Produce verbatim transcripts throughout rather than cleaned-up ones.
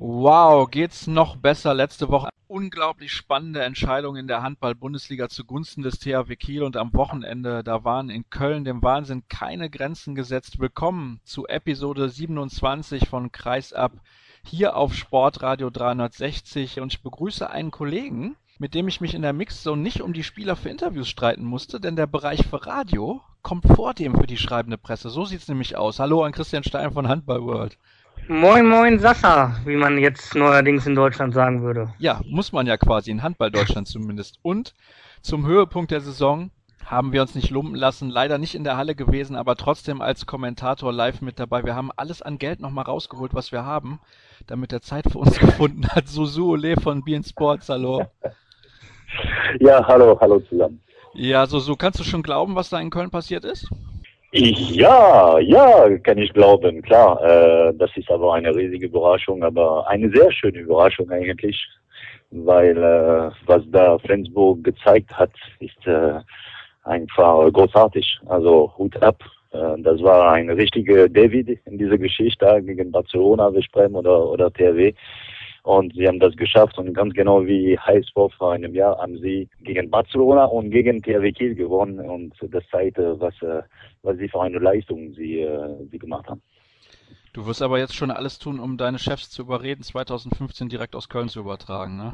Wow, geht's noch besser? Letzte Woche unglaublich spannende Entscheidung in der Handball-Bundesliga zugunsten des T H W Kiel und am Wochenende, da waren in Köln dem Wahnsinn keine Grenzen gesetzt. Willkommen zu Episode siebenundzwanzig von Kreisab hier auf Sportradio dreihundertsechzig und ich begrüße einen Kollegen, mit dem ich mich in der Mixzone nicht um die Spieler für Interviews streiten musste, denn der Bereich für Radio kommt vor dem für die schreibende Presse. So sieht's nämlich aus. Hallo an Christian Stein von Handball World. Moin Moin Sascha, wie man jetzt neuerdings in Deutschland sagen würde. Ja, muss man ja quasi in Handball-Deutschland zumindest. Und zum Höhepunkt der Saison haben wir uns nicht lumpen lassen, leider nicht in der Halle gewesen, aber trotzdem als Kommentator live mit dabei. Wir haben alles an Geld nochmal rausgeholt, was wir haben, damit er Zeit für uns gefunden hat. Susu Ole von beIN Sports, hallo. Ja, hallo, hallo zusammen. Ja, Susu, kannst du schon glauben, was da in Köln passiert ist? Ja, ja, kann ich glauben, klar. Äh, das ist aber eine riesige Überraschung, aber eine sehr schöne Überraschung eigentlich, weil äh, was da Flensburg gezeigt hat, ist äh, einfach großartig. Also Hut ab. Äh, das war ein richtiger David in dieser Geschichte gegen Barcelona, Veszprém oder, oder T H W. Und sie haben das geschafft und ganz genau wie Heißwurf vor einem Jahr haben sie gegen Barcelona und gegen T H W Kiel gewonnen und das zeigt, was, was sie für eine Leistung sie, sie gemacht haben. Du wirst aber jetzt schon alles tun, um deine Chefs zu überreden, zwanzig fünfzehn direkt aus Köln zu übertragen, ne?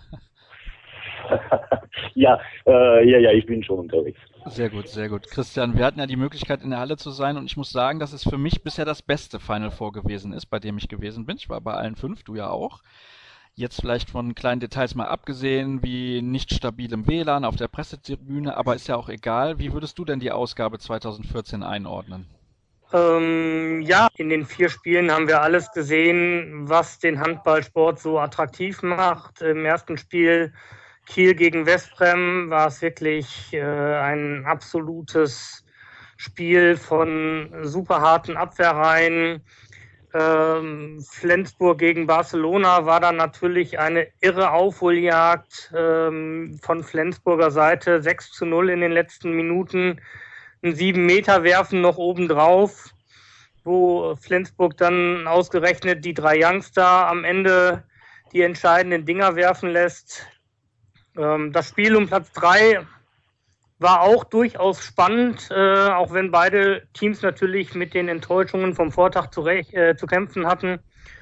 ja, äh, ja, ja, ich bin schon unterwegs. Sehr gut, sehr gut. Christian, wir hatten ja die Möglichkeit, in der Halle zu sein und ich muss sagen, dass es für mich bisher das beste Final Four gewesen ist, bei dem ich gewesen bin. Ich war bei allen fünf, du ja auch. Jetzt vielleicht von kleinen Details mal abgesehen, wie nicht stabilem W L A N auf der Pressetribüne, aber ist ja auch egal. Wie würdest du denn die Ausgabe zwanzig vierzehn einordnen? Ähm, ja, in den vier Spielen haben wir alles gesehen, was den Handballsport so attraktiv macht. Im ersten Spiel Kiel gegen Veszprém war es wirklich äh, ein absolutes Spiel von super harten Abwehrreihen. Ähm, Flensburg gegen Barcelona war dann natürlich eine irre Aufholjagd ähm, von Flensburger Seite. sechs zu null in den letzten Minuten. Ein sieben Meter werfen noch obendrauf, wo Flensburg dann ausgerechnet die drei Youngster am Ende die entscheidenden Dinger werfen lässt. Das Spiel um Platz drei war auch durchaus spannend, äh, auch wenn beide Teams natürlich mit den Enttäuschungen vom Vortag zu, äh, zu kämpfen hatten.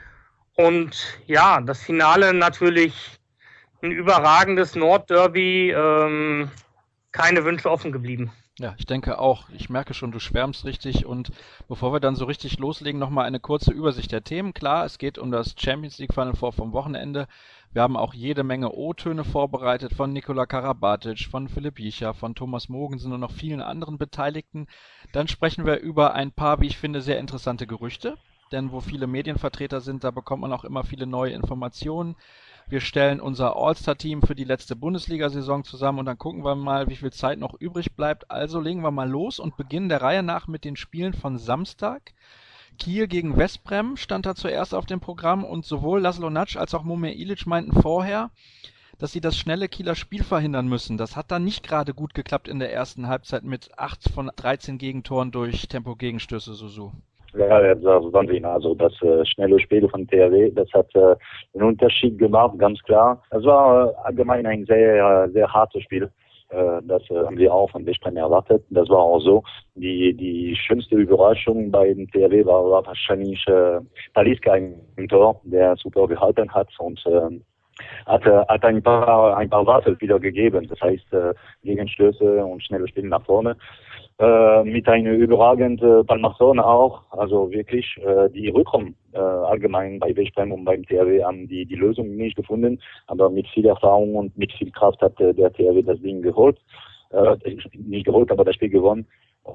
Und ja, das Finale natürlich ein überragendes Nordderby, ähm, keine Wünsche offen geblieben. Ja, ich denke auch. Ich merke schon, du schwärmst richtig. Und bevor wir dann so richtig loslegen, nochmal eine kurze Übersicht der Themen. Klar, es geht um das Champions League Final Four vom Wochenende. Wir haben auch jede Menge O-Töne vorbereitet von Nikola Karabatic, von Philipp Jicha, von Thomas Mogensen und noch vielen anderen Beteiligten. Dann sprechen wir über ein paar, wie ich finde, sehr interessante Gerüchte. Denn wo viele Medienvertreter sind, da bekommt man auch immer viele neue Informationen. Wir stellen unser All-Star-Team für die letzte Bundesliga-Saison zusammen und dann gucken wir mal, wie viel Zeit noch übrig bleibt. Also legen wir mal los und beginnen der Reihe nach mit den Spielen von Samstag. Kiel gegen Veszprém stand da zuerst auf dem Programm und sowohl Laszlo Natsch als auch Momir Ilic meinten vorher, dass sie das schnelle Kieler Spiel verhindern müssen. Das hat dann nicht gerade gut geklappt in der ersten Halbzeit mit acht von dreizehn Gegentoren durch Tempo-Gegenstöße, Susu. Ja, das war Wahnsinn. Also das äh, schnelle Spiel von T H W, das hat äh, einen Unterschied gemacht, ganz klar. Das war äh, allgemein ein sehr, sehr hartes Spiel. Äh, das äh, haben wir auch von Veszprém erwartet. Das war auch so. Die, die schönste Überraschung bei dem T H W war, war wahrscheinlich äh, Talisca im Tor, der super gehalten hat und äh, hat, äh, hat ein paar, ein paar Waffel wieder gegeben. Das heißt, äh, Gegenstöße und schnelle Spiele nach vorne. Äh, mit einer überragenden äh, Palmason auch, also wirklich äh, die Rückraum äh, allgemein bei Veszprém und beim T H W haben die die Lösung nicht gefunden, aber mit viel Erfahrung und mit viel Kraft hat äh, der T H W das Ding geholt, äh, nicht geholt, aber das Spiel gewonnen.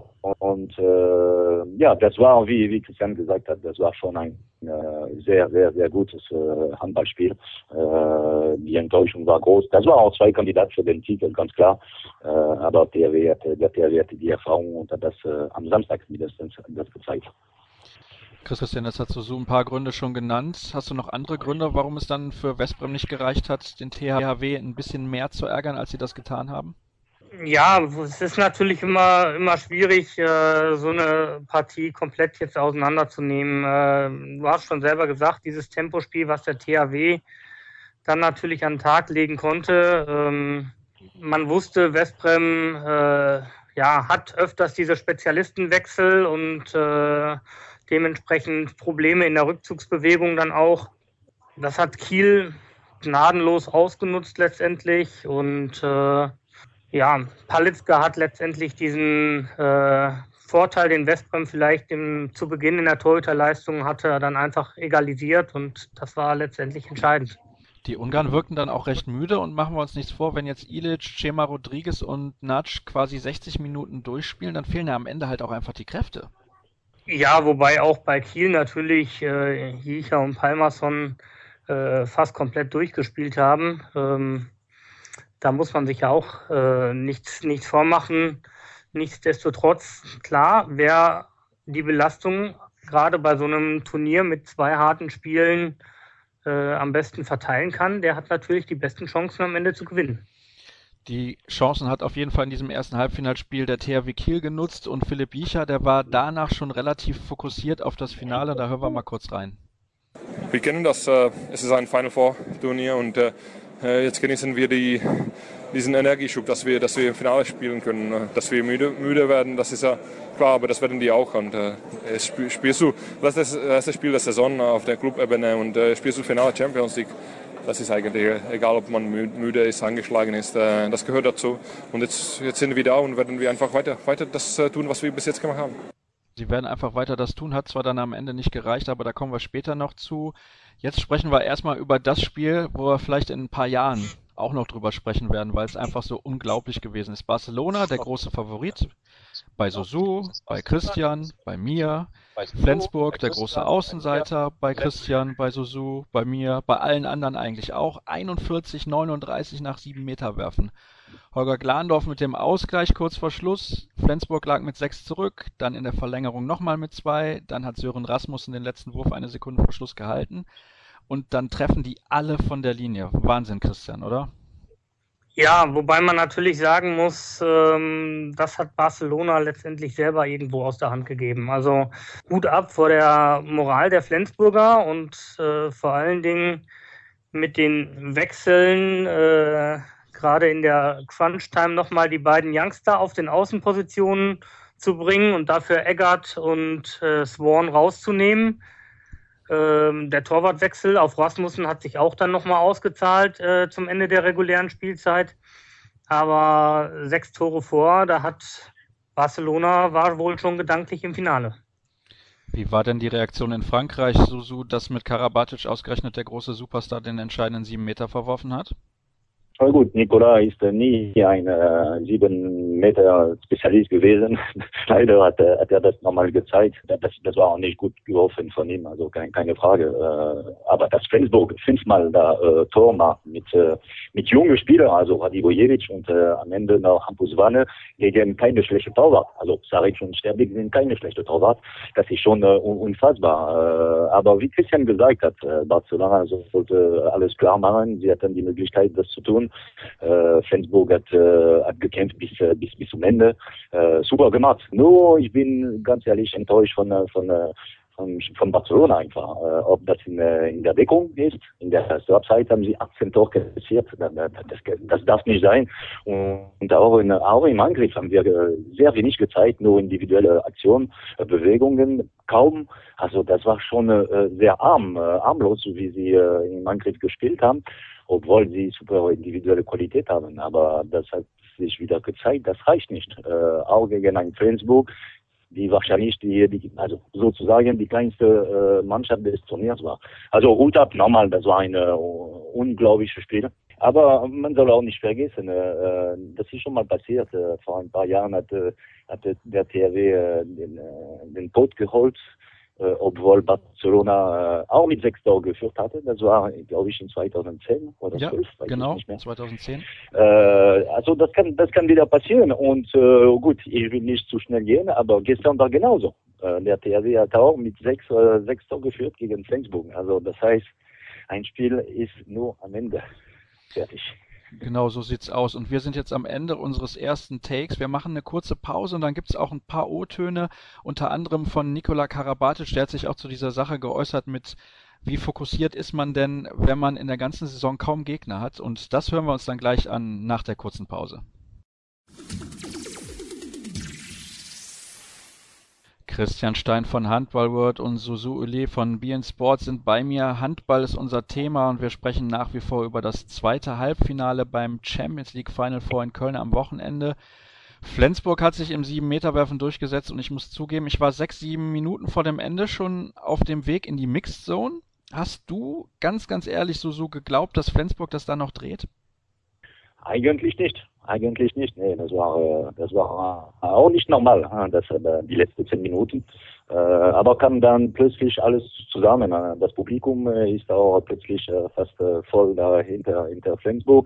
Und äh, ja, das war, wie, wie Christian gesagt hat, das war schon ein äh, sehr, sehr, sehr gutes äh, Handballspiel. Äh, die Enttäuschung war groß. Das war auch zwei Kandidaten für den Titel, ganz klar. Äh, aber T H W hatte, der T H W hatte die Erfahrung und hat das äh, am Samstag mindestens das gezeigt. Christian, das hast du so ein paar Gründe schon genannt. Hast du noch andere Gründe, warum es dann für Veszprém nicht gereicht hat, den T H W ein bisschen mehr zu ärgern, als sie das getan haben? Ja, es ist natürlich immer, immer schwierig, äh, so eine Partie komplett jetzt auseinanderzunehmen. Äh, du hast schon selber gesagt, dieses Tempospiel, was der T H W dann natürlich an den Tag legen konnte. Ähm, man wusste, Veszprem äh, ja, hat öfters diese Spezialistenwechsel und äh, dementsprechend Probleme in der Rückzugsbewegung dann auch. Das hat Kiel gnadenlos ausgenutzt letztendlich und äh, ja, Palitzka hat letztendlich diesen äh, Vorteil, den Veszprem vielleicht im, zu Beginn in der Torhüterleistung hatte, dann einfach egalisiert und das war letztendlich entscheidend. Die Ungarn wirkten dann auch recht müde und machen wir uns nichts vor, wenn jetzt Ilic, Chema Rodriguez und Natsch quasi sechzig Minuten durchspielen, dann fehlen ja am Ende halt auch einfach die Kräfte. Ja, wobei auch bei Kiel natürlich äh, Jicha und Palmason äh, fast komplett durchgespielt haben. Ähm, da muss man sich ja auch äh, nichts, nichts vormachen. Nichtsdestotrotz, klar, wer die Belastung gerade bei so einem Turnier mit zwei harten Spielen äh, am besten verteilen kann, der hat natürlich die besten Chancen am Ende zu gewinnen. Die Chancen hat auf jeden Fall in diesem ersten Halbfinalspiel der T H W Kiel genutzt und Philipp Jicha, der war danach schon relativ fokussiert auf das Finale. Da hören wir mal kurz rein. Wir kennen das, äh, es ist ein Final Four Turnier und äh, jetzt genießen wir die, diesen Energieschub, dass wir, dass wir im Finale spielen können. Dass wir müde, müde werden, das ist ja klar, aber das werden die auch. Und äh, spielst du das ist das erste Spiel der Saison auf der Clubebene und äh, spielst du Finale Champions League. Das ist eigentlich egal, ob man müde ist, angeschlagen ist. Das gehört dazu. Und jetzt, jetzt sind wir da und werden wir einfach weiter, weiter das tun, was wir bis jetzt gemacht haben. Sie werden einfach weiter das tun, hat zwar dann am Ende nicht gereicht, aber da kommen wir später noch zu. Jetzt sprechen wir erstmal über das Spiel, wo wir vielleicht in ein paar Jahren auch noch drüber sprechen werden, weil es einfach so unglaublich gewesen ist. Barcelona, der große Favorit, bei Sosu, bei Christian, bei mir. Flensburg, der große Außenseiter, bei Christian, bei Sosu, bei mir, bei allen anderen eigentlich auch. einundvierzig neununddreißig nach sieben Meter werfen. Holger Glandorf mit dem Ausgleich kurz vor Schluss. Flensburg lag mit sechs zurück, dann in der Verlängerung nochmal mit zwei. Dann hat Sören Rasmussen den letzten Wurf eine Sekunde vor Schluss gehalten. Und dann treffen die alle von der Linie. Wahnsinn, Christian, oder? Ja, wobei man natürlich sagen muss, ähm, das hat Barcelona letztendlich selber irgendwo aus der Hand gegeben. Also Hut ab vor der Moral der Flensburger und äh, vor allen Dingen mit den Wechseln, äh, gerade in der Crunch-Time nochmal die beiden Youngster auf den Außenpositionen zu bringen und dafür Eggert und äh, Swan rauszunehmen. Der Torwartwechsel auf Rasmussen hat sich auch dann nochmal ausgezahlt äh, zum Ende der regulären Spielzeit. Aber sechs Tore vor, da hat Barcelona war wohl schon gedanklich im Finale. Wie war denn die Reaktion in Frankreich, Susu, dass mit Karabatic ausgerechnet der große Superstar den entscheidenden sieben Meter verworfen hat? Aber gut, Nicolas ist äh, nie ein äh, sieben Meter Spezialist gewesen. Leider hat, äh, hat er das nochmal gezeigt. Das, das war auch nicht gut geworfen von ihm, also kein, keine Frage. Äh, aber dass Flensburg fünfmal da äh, Tor macht mit äh, mit jungen Spielern, also Radivojevic und äh, am Ende noch Hampus Wanne gegen keine schlechte Torwart. Also Saric und Sterbig sind keine schlechte Torwart. Das ist schon äh, unfassbar. Äh, aber wie Christian gesagt hat, äh, Barcelona sollte alles klar machen. Sie hatten die Möglichkeit, das zu tun. Äh, Flensburg hat, äh, hat gekämpft bis, äh, bis, bis zum Ende. Äh, super gemacht. Nur, ich bin ganz ehrlich enttäuscht von, von, von, von Barcelona einfach. Äh, ob das in, in der Deckung ist. In der ersten Halbzeit haben sie achtzehn Tore kassiert. Das, das, das darf nicht sein. Und auch, in, auch im Angriff haben wir sehr wenig gezeigt. Nur individuelle Aktionen, Bewegungen, kaum. Also das war schon äh, sehr arm, äh, armlos, wie sie äh, im Angriff gespielt haben. Obwohl sie super individuelle Qualität haben. Aber das hat sich wieder gezeigt, das reicht nicht. Äh, auch gegen ein Flensburg, die wahrscheinlich die, die also sozusagen die kleinste äh, Mannschaft des Turniers war. Also Hut ab, nochmal, das war ein äh, unglaubliches Spiel. Aber man soll auch nicht vergessen, äh, das ist schon mal passiert. Äh, vor ein paar Jahren hat, äh, hat der T H W äh, den, äh, den Pot geholt. Äh, obwohl Barcelona äh, auch mit sechs Toren geführt hatte. Das war, glaube ich, in zweitausendzehn oder ja, zwölf. Genau, zweitausendzehn. Äh, also das kann, das kann wieder passieren. Und äh, gut, ich will nicht zu schnell gehen, aber gestern war genauso. Äh, der T H W hat auch mit sechs, äh, sechs Toren geführt gegen Flensburg. Also das heißt, ein Spiel ist nur am Ende fertig. Genau, so sieht's aus. Und wir sind jetzt am Ende unseres ersten Takes. Wir machen eine kurze Pause und dann gibt's auch ein paar O-Töne, unter anderem von Nikola Karabatic. Der hat sich auch zu dieser Sache geäußert mit, wie fokussiert ist man denn, wenn man in der ganzen Saison kaum Gegner hat. Und das hören wir uns dann gleich an nach der kurzen Pause. Christian Stein von Handballworld und Susu Uli von B N Sports sind bei mir. Handball ist unser Thema und wir sprechen nach wie vor über das zweite Halbfinale beim Champions League Final Four in Köln am Wochenende. Flensburg hat sich im sieben-Meter-Werfen durchgesetzt und ich muss zugeben, ich war sechs, sieben Minuten vor dem Ende schon auf dem Weg in die Mixed Zone. Hast du ganz, ganz ehrlich, Susu, geglaubt, dass Flensburg das da noch dreht? Eigentlich nicht. Eigentlich nicht. Nee, das war, das war auch nicht normal, das, die letzten zehn Minuten. Aber kam dann plötzlich alles zusammen. Das Publikum ist auch plötzlich fast voll da hinter, hinter Flensburg.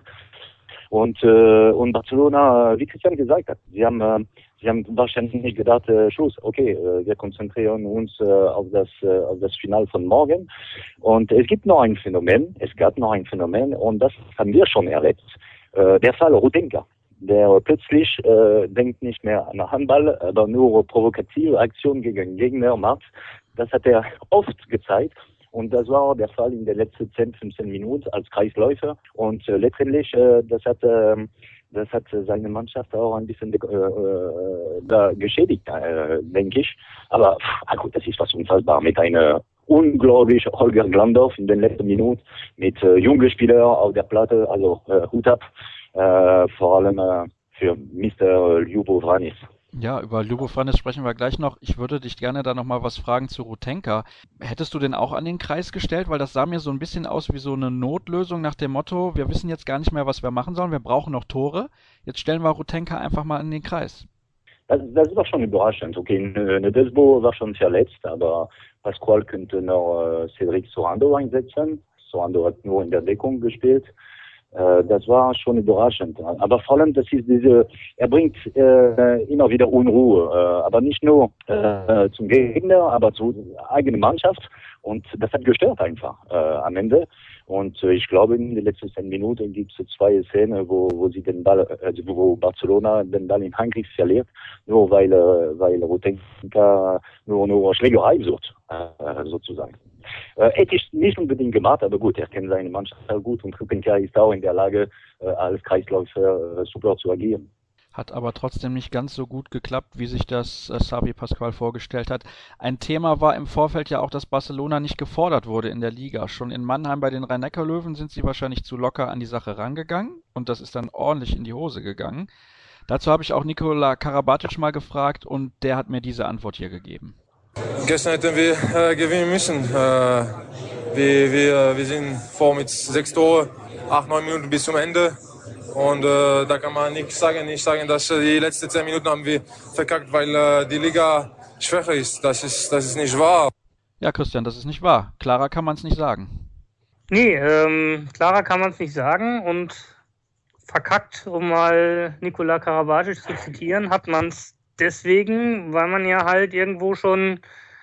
Und, und Barcelona, wie Christian gesagt hat, sie haben, sie haben wahrscheinlich nicht gedacht, Schluss, okay, wir konzentrieren uns auf das, auf das Finale von morgen. Und es gibt noch ein Phänomen, es gab noch ein Phänomen und das haben wir schon erlebt. Der Fall Rutenka, der plötzlich äh, denkt nicht mehr an Handball, aber nur provokative Aktionen gegen Gegner macht. Das hat er oft gezeigt und das war der Fall in den letzten zehn, fünfzehn Minuten als Kreisläufer und äh, letztendlich äh, das hat äh, das hat seine Mannschaft auch ein bisschen äh, äh, da geschädigt, äh, denke ich. Aber pff, gut, das ist was unfassbar mit einer unglaublich Holger Glandorf in den letzten Minuten mit äh, jungen Spielern auf der Platte, also äh, Hut ab, äh, vor allem äh, für Mister Ljubo Vranis. Ja, über Ljubo Vranis sprechen wir gleich noch. Ich würde dich gerne da nochmal was fragen zu Rutenka. Hättest du den auch an den Kreis gestellt? Weil das sah mir so ein bisschen aus wie so eine Notlösung nach dem Motto, wir wissen jetzt gar nicht mehr, was wir machen sollen, wir brauchen noch Tore. Jetzt stellen wir Rutenka einfach mal in den Kreis. Das, das war schon überraschend. Okay, Nedesbo war schon verletzt, aber Pascual könnte noch äh, Cedric Sorando einsetzen. Sorando hat nur in der Deckung gespielt. Äh, das war schon überraschend. Aber vor allem, das ist diese, er bringt äh, immer wieder Unruhe, äh, aber nicht nur äh, zum Gegner, aber zur eigenen Mannschaft. Und das hat gestört einfach äh, am Ende. Und äh, ich glaube, in den letzten zehn Minuten gibt es zwei Szenen, wo, wo sie den Ball, also wo Barcelona den Ball in Angriff verliert, nur weil, äh, weil Rutenka nur, nur Schlägerei sucht, äh, sozusagen. Äh, hätte ich nicht unbedingt gemacht, aber gut, er kennt seine Mannschaft sehr gut und Rutenka ist auch in der Lage, äh, als Kreisläufer äh, super zu agieren. Hat aber trotzdem nicht ganz so gut geklappt, wie sich das äh, Xavi Pascual vorgestellt hat. Ein Thema war im Vorfeld ja auch, dass Barcelona nicht gefordert wurde in der Liga. Schon in Mannheim bei den Rhein-Neckar-Löwen sind sie wahrscheinlich zu locker an die Sache rangegangen und das ist dann ordentlich in die Hose gegangen. Dazu habe ich auch Nikola Karabatic mal gefragt und der hat mir diese Antwort hier gegeben. Gestern hätten wir äh, gewinnen müssen. Äh, wir, wir, wir sind vor mit sechs Tore, acht, neun Minuten bis zum Ende. Und äh, da kann man nichts sagen, nicht sagen, dass äh, die letzten zehn Minuten haben wir verkackt, weil äh, die Liga schwächer ist. Das ist, das ist nicht wahr. Ja, Christian, das ist nicht wahr. Klarer kann man es nicht sagen. Nee, ähm, klarer kann man es nicht sagen. Und verkackt, um mal Nikola Karabatic zu zitieren, hat man es deswegen, weil man ja halt irgendwo schon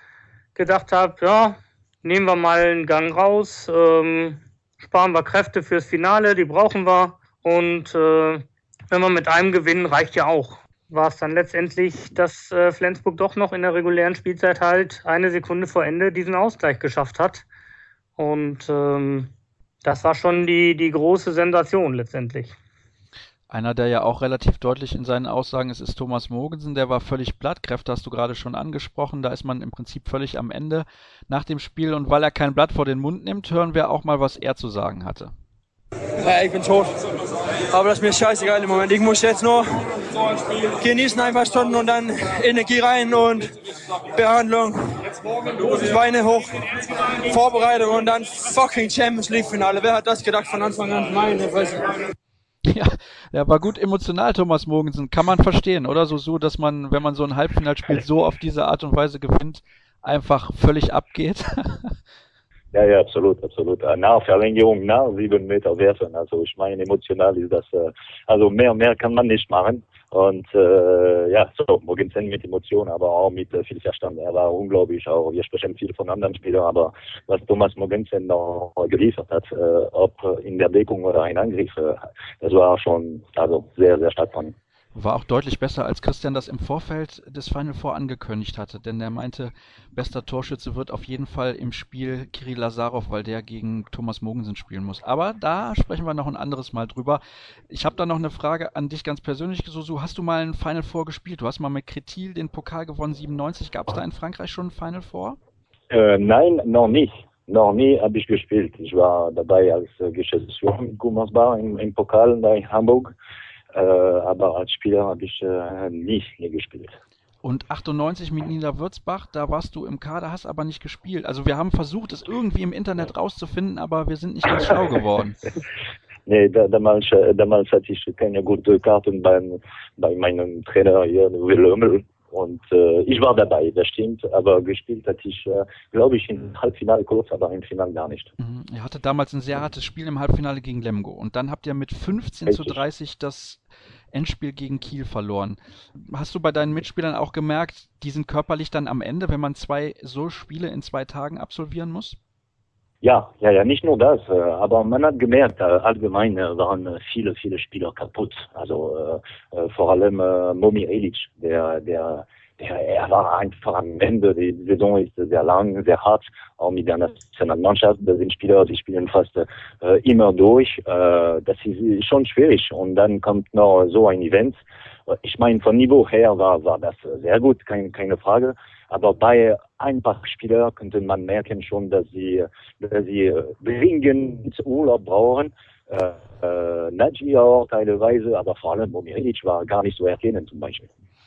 gedacht hat, ja, nehmen wir mal einen Gang raus, ähm, sparen wir Kräfte fürs Finale, die brauchen wir. Und äh, wenn man mit einem gewinnen, reicht ja auch. War es dann letztendlich, dass äh, Flensburg doch noch in der regulären Spielzeit halt eine Sekunde vor Ende diesen Ausgleich geschafft hat. Und ähm, das war schon die, die große Sensation letztendlich. Einer, der ja auch relativ deutlich in seinen Aussagen ist, ist Thomas Mogensen. Der war völlig platt. Kräfte hast du gerade schon angesprochen. Da ist man im Prinzip völlig am Ende nach dem Spiel. Und weil er kein Blatt vor den Mund nimmt, hören wir auch mal, was er zu sagen hatte. Ja, ich bin tot. Aber das ist mir scheißegal im Moment. Ich muss jetzt nur genießen, ein paar Stunden und dann Energie rein und Behandlung, Beine hoch, Vorbereitung und dann fucking Champions League Finale. Wer hat das gedacht von Anfang an? Meine Fresse. Ja, der war gut emotional, Thomas Mogensen. Kann man verstehen, oder? So, so, dass man, wenn man so ein Halbfinalspiel so auf diese Art und Weise gewinnt, einfach völlig abgeht. Ja, ja, absolut, absolut. Nach Verlängerung, nach sieben Meter werfen. Also ich meine, emotional ist das, äh, also mehr, mehr kann man nicht machen. Und äh, ja, so, Mogensen mit Emotionen, aber auch mit äh, viel Verstand. Er war unglaublich, auch wir sprechen viel von anderen Spielern, aber was Thomas Mogensen noch geliefert hat, äh, ob in der Deckung oder ein Angriff, äh, das war schon also sehr, sehr stark von ihm. War auch deutlich besser, als Christian das im Vorfeld des Final Four angekündigt hatte, denn er meinte, bester Torschütze wird auf jeden Fall im Spiel Kirill Lazarov, weil der gegen Thomas Mogensen spielen muss. Aber da sprechen wir noch ein anderes Mal drüber. Ich habe da noch eine Frage an dich ganz persönlich, Susu. Hast du mal ein Final Four gespielt? Du hast mal mit Crétil den Pokal gewonnen, siebenundneunzig. Gab es da in Frankreich schon ein Final Four? Äh, nein, noch nicht. Noch nie habe ich gespielt. Ich war dabei als äh, Geschäftsführer in Gummersbach im, im Pokal in Hamburg. Äh, aber als Spieler habe ich äh, nicht hier gespielt. Und achtundneunzig mit Niederwürzbach, da warst du im Kader, hast aber nicht gespielt. Also wir haben versucht, es irgendwie im Internet rauszufinden, aber wir sind nicht ganz schlau geworden. Nee, da, damals, damals hatte ich keine gute Karten beim, bei meinem Trainer hier, Willömmel. Und äh, ich war dabei, das stimmt, aber gespielt hatte ich, äh, glaube ich, im Halbfinale kurz, aber im Finale gar nicht. Mhm. Ihr hattet damals ein sehr hartes Spiel im Halbfinale gegen Lemgo und dann habt ihr mit fünfzehn Richtig. Zu dreißig das Endspiel gegen Kiel verloren. Hast du bei deinen Mitspielern auch gemerkt, die sind körperlich dann am Ende, wenn man zwei so Spiele in zwei Tagen absolvieren muss? Ja, ja, ja, nicht nur das, aber man hat gemerkt, allgemein waren viele, viele Spieler kaputt. Also äh, vor allem äh, Momir Ilic, der, der, der, er war einfach am Ende. Die Saison ist sehr lang, sehr hart, auch mit der Nationalmannschaft. Das sind Spieler, die spielen fast äh, immer durch. Äh, das ist schon schwierig. Und dann kommt noch so ein Event. Ich meine, von Niveau her war, war das sehr gut, kein, keine Frage. Aber bei ein paar Spielern könnte man merken schon, dass sie, dass sie dringend Urlaub brauchen. Äh, äh, Nagy auch teilweise, aber vor allem Momir Ilic war gar nicht zu erkennen zum Beispiel.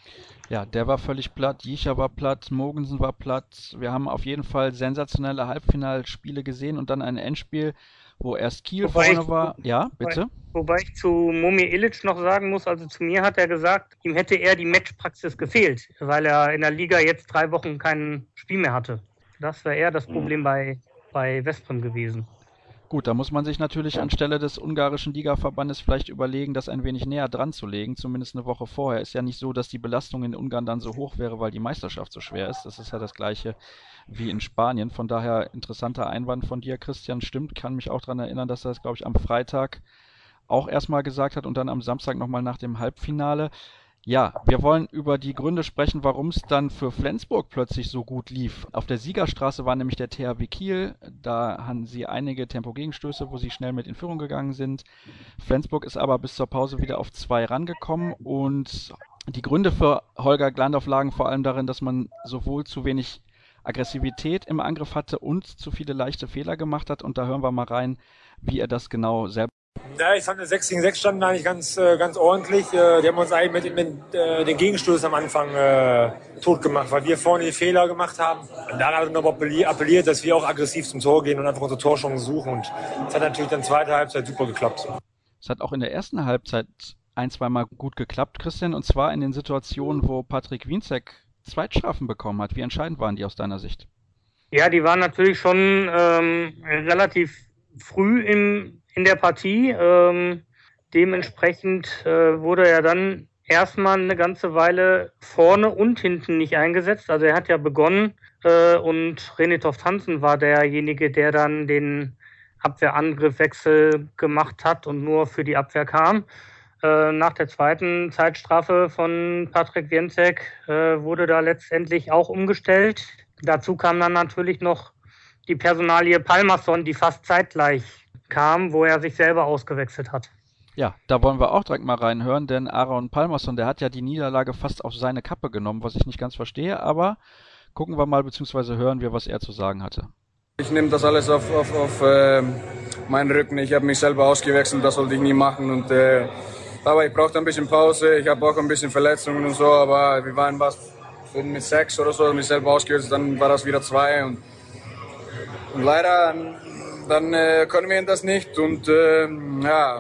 Ja, der war völlig platt, Jicha war platt, Mogensen war platt. Wir haben auf jeden Fall sensationelle Halbfinalspiele gesehen und dann ein Endspiel, wo erst Kiel wobei vorne ich, war. Ja, bitte? Wobei ich zu Momir Ilic noch sagen muss, also zu mir hat er gesagt, ihm hätte eher die Matchpraxis gefehlt, weil er in der Liga jetzt drei Wochen kein Spiel mehr hatte. Das wäre eher das Problem bei, bei Veszprém gewesen. Gut, da muss man sich natürlich anstelle des ungarischen Ligaverbandes vielleicht überlegen, das ein wenig näher dran zu legen, zumindest eine Woche vorher. Ist ja nicht so, dass die Belastung in Ungarn dann so hoch wäre, weil die Meisterschaft so schwer ist. Das ist ja das Gleiche wie in Spanien. Von daher interessanter Einwand von dir, Christian. Stimmt, kann mich auch daran erinnern, dass er das, glaube ich, am Freitag auch erstmal gesagt hat und dann am Samstag nochmal nach dem Halbfinale. Ja, wir wollen über die Gründe sprechen, warum es dann für Flensburg plötzlich so gut lief. Auf der Siegerstraße war nämlich der T H W Kiel. Da hatten sie einige Tempogegenstöße, wo sie schnell mit in Führung gegangen sind. Flensburg ist aber bis zur Pause wieder auf zwei rangekommen. Und die Gründe für Holger Glandorf lagen vor allem darin, dass man sowohl zu wenig Aggressivität im Angriff hatte und zu viele leichte Fehler gemacht hat. Und da hören wir mal rein, wie er das genau selber. Ja, ich fand, sechs gegen sechs standen eigentlich ganz, äh, ganz ordentlich. Äh, die haben uns eigentlich mit, mit äh, den Gegenstoß am Anfang äh, tot gemacht, weil wir vorne die Fehler gemacht haben. Und dann haben wir noch appelliert, dass wir auch aggressiv zum Tor gehen und einfach unsere Torchancen suchen. Und das hat natürlich dann zweite Halbzeit super geklappt. Es hat auch in der ersten Halbzeit ein, zweimal gut geklappt, Christian, und zwar in den Situationen, wo Patrick Wienzek Zweitstrafen bekommen hat. Wie entscheidend waren die aus deiner Sicht? Ja, die waren natürlich schon ähm, relativ früh im in der Partie. Ähm, dementsprechend äh, wurde er dann erstmal eine ganze Weile vorne und hinten nicht eingesetzt. Also er hat ja begonnen äh, und René Toft-Hansen war derjenige, der dann den Abwehrangriffwechsel gemacht hat und nur für die Abwehr kam. Äh, nach der zweiten Zeitstrafe von Patrick Wienzek äh, wurde da letztendlich auch umgestellt. Dazu kam dann natürlich noch die Personalie Palmason, die fast zeitgleich kam, wo er sich selber ausgewechselt hat. Ja, da wollen wir auch direkt mal reinhören, denn Aaron Palmason, der hat ja die Niederlage fast auf seine Kappe genommen, was ich nicht ganz verstehe, aber gucken wir mal, beziehungsweise hören wir, was er zu sagen hatte. Ich nehme das alles auf, auf, auf äh, meinen Rücken. Ich habe mich selber ausgewechselt, das sollte ich nie machen. Und, äh, aber ich brauchte ein bisschen Pause, ich habe auch ein bisschen Verletzungen und so, aber wir waren was mit sechs oder so, mich selber ausgewechselt, dann war das wieder zwei. Und, und leider dann äh, können wir das nicht und äh, ja,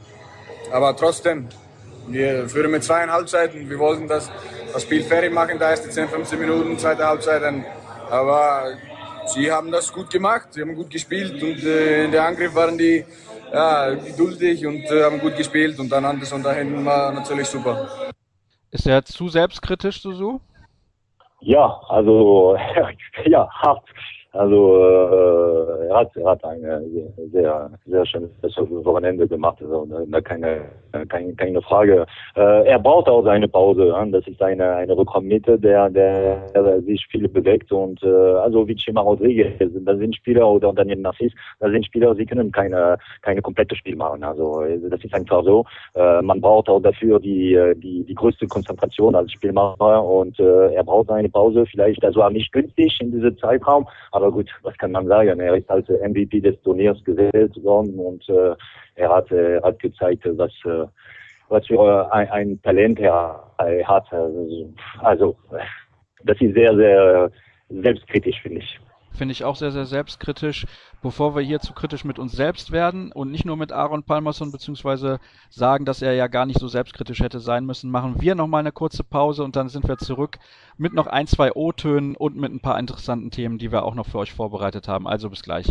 aber trotzdem, wir führen mit zwei Halbzeiten, wir wollten das, das Spiel fertig machen, da erste zehn, fünfzehn Minuten, zweite Halbzeit, aber sie haben das gut gemacht, sie haben gut gespielt und äh, in der Angriff waren die ja, geduldig und äh, haben gut gespielt und dann Anderson da hinten war natürlich super. Ist er zu selbstkritisch, Susu? Ja, also ja, hart. Also äh, er hat er hat ein sehr sehr schönes Wochenende gemacht, also da keine keine keine Frage. Äh, er braucht auch seine Pause, ja? Das ist eine eine Rückraummitte, der der, der sich viel bewegt und äh, also wie Chema Rodriguez, das sind Spieler oder Daniel Narcisse, das sind Spieler, sie können keine keine komplette Spiel machen. Also das ist einfach so. Äh, man braucht auch dafür die die die größte Konzentration als Spielmacher und äh, er braucht eine Pause. Vielleicht, das war nicht günstig in diesem Zeitraum, aber gut, was kann man sagen? Er ist als M V P des Turniers gewählt worden und äh, er hat, er hat gezeigt, was, äh, was für ein, ein Talent er, er hat. Also, das ist sehr, sehr selbstkritisch, finde ich. Finde ich auch sehr, sehr selbstkritisch. Bevor wir hier zu kritisch mit uns selbst werden und nicht nur mit Aaron Pálmarsson, beziehungsweise sagen, dass er ja gar nicht so selbstkritisch hätte sein müssen, machen wir nochmal eine kurze Pause und dann sind wir zurück mit noch ein, zwei O-Tönen und mit ein paar interessanten Themen, die wir auch noch für euch vorbereitet haben. Also bis gleich.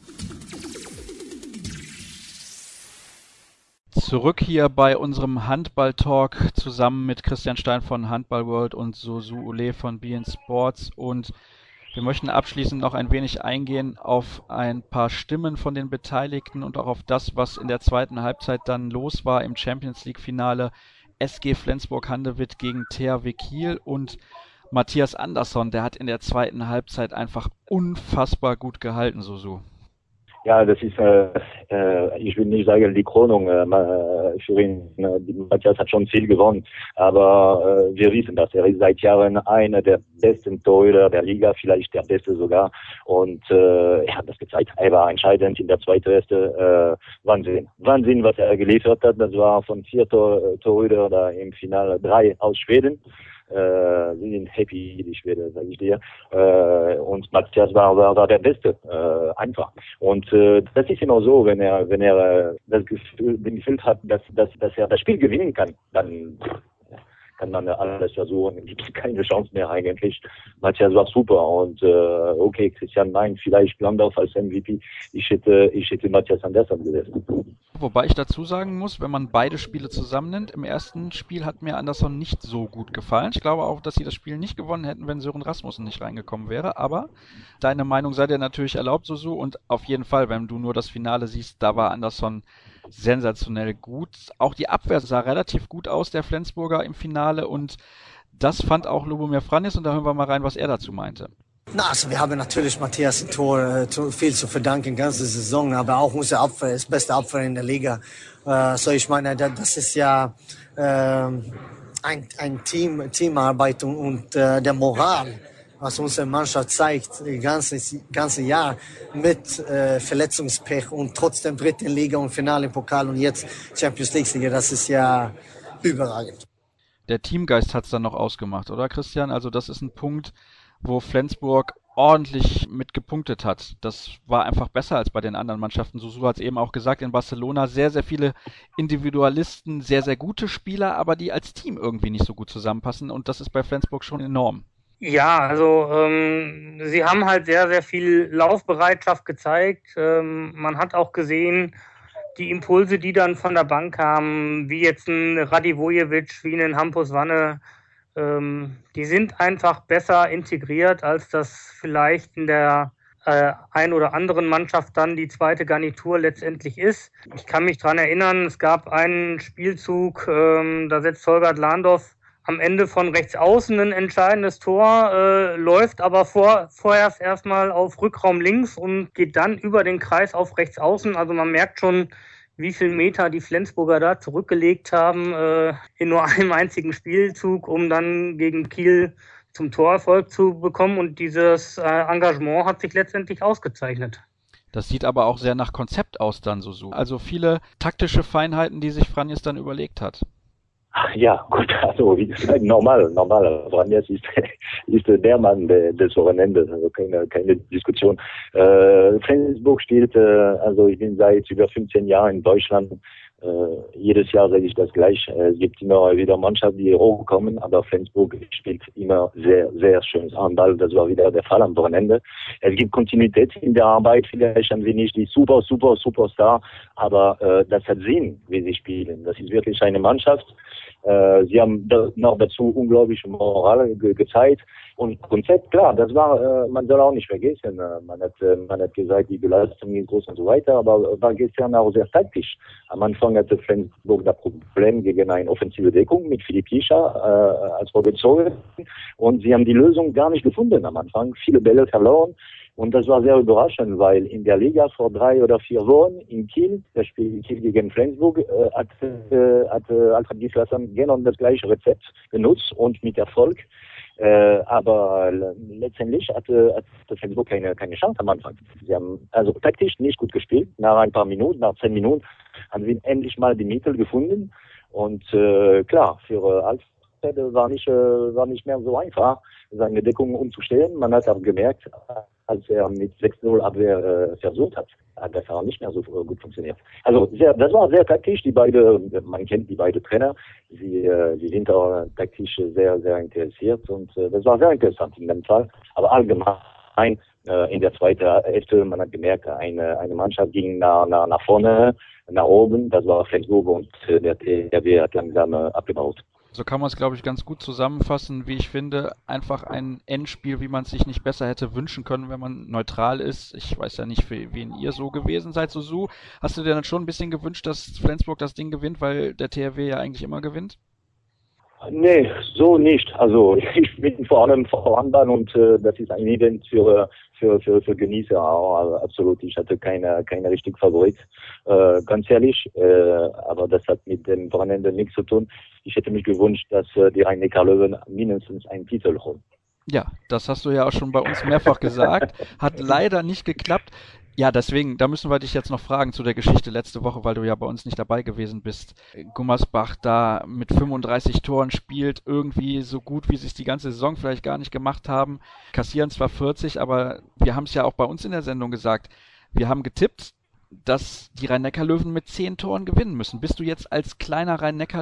Zurück hier bei unserem Handball-Talk zusammen mit Christian Stein von Handball World und Susu Ule von B N Sports, und wir möchten abschließend noch ein wenig eingehen auf ein paar Stimmen von den Beteiligten und auch auf das, was in der zweiten Halbzeit dann los war im Champions League Finale. S G Flensburg-Handewitt gegen T H W Kiel, und Matthias Andersson, der hat in der zweiten Halbzeit einfach unfassbar gut gehalten, Susu. Ja, das ist, äh, äh, ich will nicht sagen die Krönung äh, für ihn. Äh, Matthias hat schon viel gewonnen, aber äh, wir wissen das. Er ist seit Jahren einer der besten Torhüter der Liga, vielleicht der beste sogar. Und äh, er hat das gezeigt. Er war entscheidend in der zweiten Hälfte. Äh, Wahnsinn. Wahnsinn, was er geliefert hat. Das war von vier Tor Torhüter da im Finale drei aus Schweden. Äh, sie sind happy, die Schwede, sage ich dir. Äh, und Matthias war, war, war der Beste, äh, einfach. Und äh, das ist immer so, wenn er, wenn er äh, das Gefühl, den Gefühl hat, dass, dass, dass er das Spiel gewinnen kann, dann kann man alles versuchen, gibt es keine Chance mehr eigentlich. Matthias war super und äh, okay, Christian meint vielleicht Landorf als M V P. Ich hätte, ich hätte Matthias Andersson gesetzt. Wobei ich dazu sagen muss, wenn man beide Spiele zusammennimmt, im ersten Spiel hat mir Andersson nicht so gut gefallen. Ich glaube auch, dass sie das Spiel nicht gewonnen hätten, wenn Sören Rasmussen nicht reingekommen wäre. Aber deine Meinung sei dir natürlich erlaubt, Susu, und auf jeden Fall, wenn du nur das Finale siehst, da war Andersson sensationell gut. Auch die Abwehr sah relativ gut aus, der Flensburger im Finale, und das fand auch Lubomir Franis, und da hören wir mal rein, was er dazu meinte. Na, also wir haben natürlich Matthias im Tor äh, viel zu verdanken, ganze Saison, aber auch unsere Abwehr ist beste Abwehr in der Liga. Äh, so ich meine, das ist ja äh, ein, ein Team, Teamarbeit und, und äh, der Moral, was unsere Mannschaft zeigt, das ganze, ganze Jahr mit äh, Verletzungspech und trotzdem dritte Liga und Finale im Pokal und jetzt Champions League-Sieger, das ist ja überragend. Der Teamgeist hat's dann noch ausgemacht, oder Christian? Also das ist ein Punkt, wo Flensburg ordentlich mit gepunktet hat. Das war einfach besser als bei den anderen Mannschaften. Susu hat es eben auch gesagt, in Barcelona sehr, sehr viele Individualisten, sehr, sehr gute Spieler, aber die als Team irgendwie nicht so gut zusammenpassen, und das ist bei Flensburg schon enorm. Ja, also ähm, sie haben halt sehr, sehr viel Laufbereitschaft gezeigt. Ähm, man hat auch gesehen, die Impulse, die dann von der Bank kamen, wie jetzt ein Radivojevic, wie ein Hampus Wanne, ähm, die sind einfach besser integriert, als das vielleicht in der äh, ein oder anderen Mannschaft dann die zweite Garnitur letztendlich ist. Ich kann mich dran erinnern, es gab einen Spielzug, ähm, da setzt Holger Landorf am Ende von rechts außen ein entscheidendes Tor, äh, läuft aber vor, vorerst erstmal auf Rückraum links und geht dann über den Kreis auf rechts außen. Also man merkt schon, wie viel Meter die Flensburger da zurückgelegt haben äh, in nur einem einzigen Spielzug, um dann gegen Kiel zum Torerfolg zu bekommen. Und dieses äh, Engagement hat sich letztendlich ausgezeichnet. Das sieht aber auch sehr nach Konzept aus dann, Susu. Also viele taktische Feinheiten, die sich Franis dann überlegt hat. Ja, gut, also wie gesagt, normal, normal. Franis ist, ist der Mann des Wochenendes, also keine, keine Diskussion. Äh, Flensburg spielt, äh, also ich bin seit über fünfzehn Jahren in Deutschland. Äh, jedes Jahr sage ich das gleich. Äh, es gibt immer wieder Mannschaften, die hochkommen, aber Flensburg spielt immer sehr, sehr schönes Handball. Das war wieder der Fall am Wochenende. Es gibt Kontinuität in der Arbeit. Vielleicht haben sie nicht die super, super, Superstar, aber äh, das hat Sinn, wie sie spielen. Das ist wirklich eine Mannschaft. Äh, sie haben da noch dazu unglaubliche Moral ge gezeigt. Und Konzept, klar, das war, äh, man soll auch nicht vergessen, äh, man hat, äh, man hat gesagt, die Belastung ist groß und so weiter, aber war gestern auch sehr taktisch. Am Anfang hatte Flensburg das Problem gegen eine offensive Deckung mit Philipp Jischer äh, als vorgezogen und sie haben die Lösung gar nicht gefunden am Anfang, viele Bälle verloren. Und das war sehr überraschend, weil in der Liga vor drei oder vier Wochen in Kiel, das Spiel Kiel gegen Flensburg, äh, hat, äh, hat äh, Alfred Gislason genau das gleiche Rezept genutzt und mit Erfolg. Äh, aber letztendlich hatte, hatte Flensburg keine, keine Chance am Anfang. Sie haben also taktisch nicht gut gespielt. Nach ein paar Minuten, nach zehn Minuten, haben sie endlich mal die Mittel gefunden. Und äh, klar, für äh, Alfred war nicht, äh, war nicht mehr so einfach, seine Deckung umzustellen. Man hat auch gemerkt, als er mit sechs null Abwehr äh, versucht hat, hat das auch nicht mehr so gut funktioniert. Also sehr, das war sehr taktisch, die beide, man kennt die beiden Trainer, sie, äh, sie sind auch taktisch sehr, sehr interessiert und äh, das war sehr interessant in dem Fall. Aber allgemein äh, in der zweiten Hälfte, man hat gemerkt, eine, eine Mannschaft ging nach, nach, nach vorne, nach oben, das war Flensburg und äh, der T R W hat langsam äh, abgebaut. So kann man es, glaube ich, ganz gut zusammenfassen, wie ich finde. Einfach ein Endspiel, wie man es sich nicht besser hätte wünschen können, wenn man neutral ist. Ich weiß ja nicht, für wen ihr so gewesen seid, Susu. Hast du dir dann schon ein bisschen gewünscht, dass Flensburg das Ding gewinnt, weil der T R W ja eigentlich immer gewinnt? Nee, so nicht. Also ich bin vor allem vor Handball und äh, das ist ein Event für für für, für Genießer auch. Also, absolut. Ich hatte keine keine richtigen Favorit, äh, ganz ehrlich. Äh, aber das hat mit dem Wochenende nichts zu tun. Ich hätte mich gewünscht, dass äh, die Rhein-Neckar-Löwen mindestens einen Titel holen. Ja, das hast du ja auch schon bei uns mehrfach gesagt. Hat leider nicht geklappt. Ja, deswegen, da müssen wir dich jetzt noch fragen zu der Geschichte letzte Woche, weil du ja bei uns nicht dabei gewesen bist. Gummersbach da mit fünfunddreißig Toren spielt, irgendwie so gut, wie sie es die ganze Saison vielleicht gar nicht gemacht haben. Kassieren zwar vierzig, aber wir haben es ja auch bei uns in der Sendung gesagt. Wir haben getippt, dass die Rhein-Neckar-Löwen mit zehn Toren gewinnen müssen. Bist du jetzt als kleiner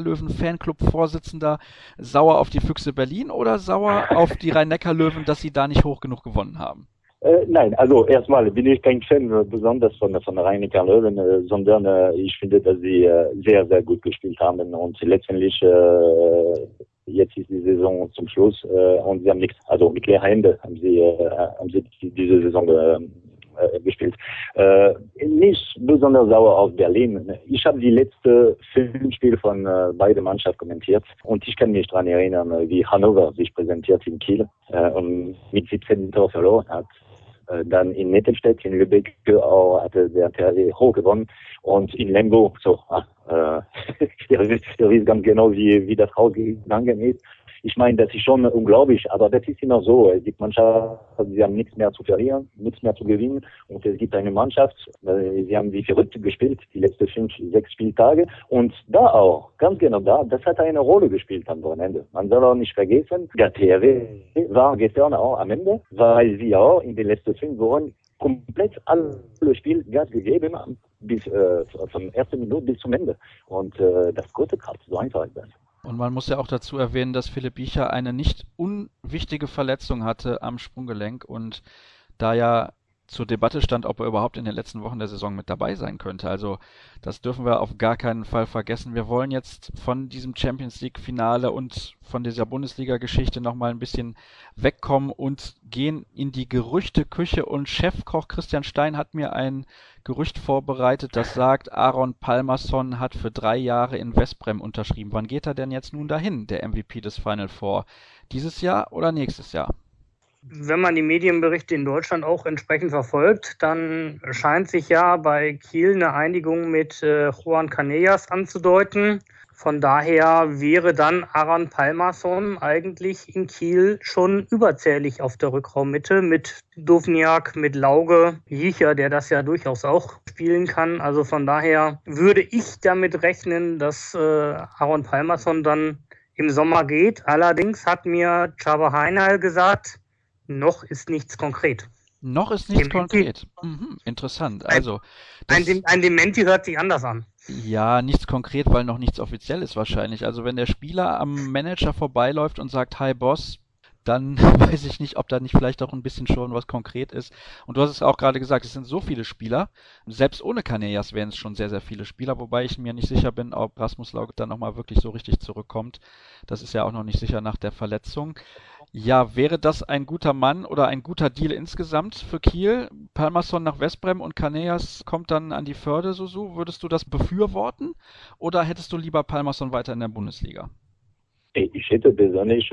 Rhein-Neckar-Löwen-Fanclub-Vorsitzender sauer auf die Füchse Berlin oder sauer auf die Rhein-Neckar-Löwen, dass sie da nicht hoch genug gewonnen haben? Äh, nein, also erstmal bin ich kein Fan äh, besonders von, von der Rhein-Neckar-Löwen, äh, sondern äh, ich finde, dass sie äh, sehr, sehr gut gespielt haben und letztendlich äh, jetzt ist die Saison zum Schluss äh, und sie haben nichts, also mit leeren Händen haben sie, äh, haben sie diese Saison äh, äh, gespielt. Äh, nicht besonders sauer auf Berlin. Ich habe die letzten fünf Spiele von äh, beiden Mannschaften kommentiert und ich kann mich daran erinnern, wie Hannover sich präsentiert in Kiel äh, und mit siebzehn Toren verloren hat. Dann in Nettelstedt, in Lübeck auch hatte der T R W hoch gewonnen und in Lemgo, so, äh, ihr wisst ganz genau, wie, wie das rausgegangen ist. Ich meine, das ist schon unglaublich, aber das ist immer so. Es gibt Mannschaften, sie haben nichts mehr zu verlieren, nichts mehr zu gewinnen. Und es gibt eine Mannschaft, sie haben wie verrückt gespielt, die letzten fünf, sechs Spieltage. Und da auch, ganz genau da, das hat eine Rolle gespielt am Wochenende. Man soll auch nicht vergessen, der T R W war gestern auch am Ende, weil sie auch in den letzten fünf Wochen komplett alle Spiele Gas gegeben haben, bis, äh, von ersten Minute bis zum Ende. Und äh, das konnte Kraft, so einfach ist das. Und man muss ja auch dazu erwähnen, dass Philipp Jischer eine nicht unwichtige Verletzung hatte am Sprunggelenk und da ja zur Debatte stand, ob er überhaupt in den letzten Wochen der Saison mit dabei sein könnte. Also das dürfen wir auf gar keinen Fall vergessen. Wir wollen jetzt von diesem Champions-League-Finale und von dieser Bundesliga-Geschichte nochmal ein bisschen wegkommen und gehen in die Gerüchteküche. Und Chefkoch Christian Stein hat mir ein Gerücht vorbereitet, das sagt, Aron Pálmarsson hat für drei Jahre in Veszprém unterschrieben. Wann geht er denn jetzt nun dahin, der M V P des Final Four? Dieses Jahr oder nächstes Jahr? Wenn man die Medienberichte in Deutschland auch entsprechend verfolgt, dann scheint sich ja bei Kiel eine Einigung mit äh, Juan Canellas anzudeuten. Von daher wäre dann Aron Pálmarsson eigentlich in Kiel schon überzählig auf der Rückraummitte mit Duvniak, mit Lauge, Jischer, der das ja durchaus auch spielen kann. Also von daher würde ich damit rechnen, dass äh, Aron Pálmarsson dann im Sommer geht. Allerdings hat mir Csaba Heinal gesagt, noch ist nichts konkret. Noch ist nichts Dementi. konkret. Mhm, interessant. Also, Ein, das, Dem- ein Dementi hört sich anders an. ja, nichts konkret, weil noch nichts offiziell ist wahrscheinlich. Also wenn der Spieler am Manager vorbeiläuft und sagt, hi Boss, dann weiß ich nicht, ob da nicht vielleicht auch ein bisschen schon was konkret ist. Und du hast es auch gerade gesagt, es sind so viele Spieler. Selbst ohne Canellas wären es schon sehr, sehr viele Spieler, wobei ich mir nicht sicher bin, ob Rasmus Lauge dann nochmal wirklich so richtig zurückkommt. Das ist ja auch noch nicht sicher nach der Verletzung. Ja, wäre das ein guter Mann oder ein guter Deal insgesamt für Kiel? Palmarsson nach Westbrem und Canellas kommt dann an die Förde, Susu. Würdest du das befürworten oder hättest du lieber Palmarsson weiter in der Bundesliga? Ich hätte persönlich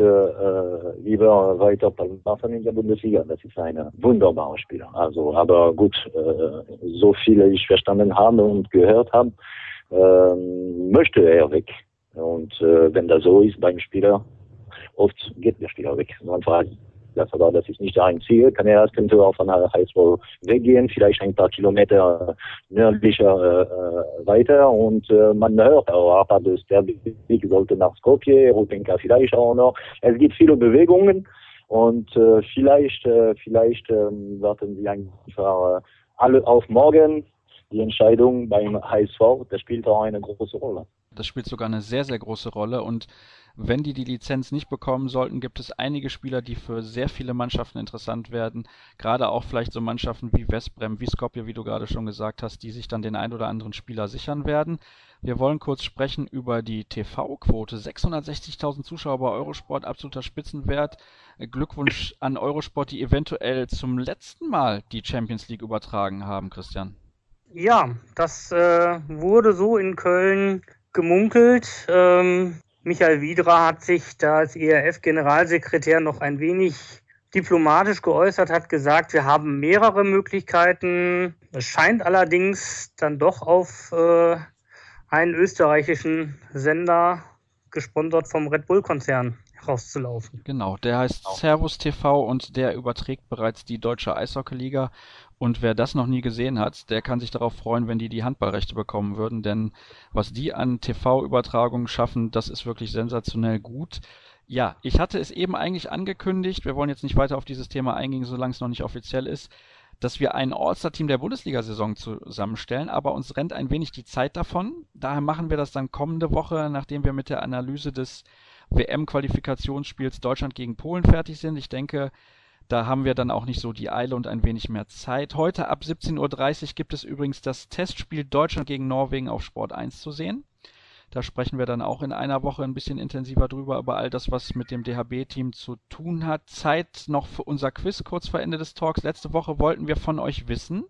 äh, lieber weiter Palmarsson in der Bundesliga. Das ist ein wunderbarer Spieler. Also, aber gut, äh, so viele ich verstanden habe und gehört habe, äh, möchte er weg. Und äh, wenn das so ist beim Spieler, oft geht der Spieler weg. Manchmal das, aber das ist nicht sein Ziel. Canellas könnte auch von H S V weggehen, vielleicht ein paar Kilometer nördlicher äh, weiter. Und äh, man hört auch, aber das Derby sollte nach Skopje, Rutenka vielleicht auch noch. Es gibt viele Bewegungen und äh, vielleicht, äh, vielleicht äh, warten sie einfach äh, alle auf morgen. Die Entscheidung beim H S V, das spielt auch eine große Rolle. Das spielt sogar eine sehr, sehr große Rolle und wenn die die Lizenz nicht bekommen sollten, gibt es einige Spieler, die für sehr viele Mannschaften interessant werden. Gerade auch vielleicht so Mannschaften wie Westbrem, wie Skopje, wie du gerade schon gesagt hast, die sich dann den ein oder anderen Spieler sichern werden. Wir wollen kurz sprechen über die T V-Quote. sechshundertsechzigtausend Zuschauer bei Eurosport, absoluter Spitzenwert. Glückwunsch an Eurosport, die eventuell zum letzten Mal die Champions League übertragen haben, Christian. Ja, das äh, wurde so in Köln gemunkelt. Ähm, Michael Wiedra hat sich da als E R F-Generalsekretär noch ein wenig diplomatisch geäußert, hat gesagt, wir haben mehrere Möglichkeiten. Es scheint allerdings dann doch auf äh, einen österreichischen Sender, gesponsert vom Red Bull-Konzern, rauszulaufen. Genau, der heißt Servus T V und der überträgt bereits die deutsche Eishockeyliga. Und wer das noch nie gesehen hat, der kann sich darauf freuen, wenn die die Handballrechte bekommen würden, denn was die an T V-Übertragungen schaffen, das ist wirklich sensationell gut. Ja, ich hatte es eben eigentlich angekündigt, wir wollen jetzt nicht weiter auf dieses Thema eingehen, solange es noch nicht offiziell ist, dass wir ein All-Star-Team der Bundesliga-Saison zusammenstellen, aber uns rennt ein wenig die Zeit davon. Daher machen wir das dann kommende Woche, nachdem wir mit der Analyse des W M-Qualifikationsspiels Deutschland gegen Polen fertig sind. Ich denke, da haben wir dann auch nicht so die Eile und ein wenig mehr Zeit. Heute ab siebzehn Uhr dreißig gibt es übrigens das Testspiel Deutschland gegen Norwegen auf Sport eins zu sehen. Da sprechen wir dann auch in einer Woche ein bisschen intensiver drüber, über all das, was mit dem D H B-Team zu tun hat. Zeit noch für unser Quiz kurz vor Ende des Talks. Letzte Woche wollten wir von euch wissen,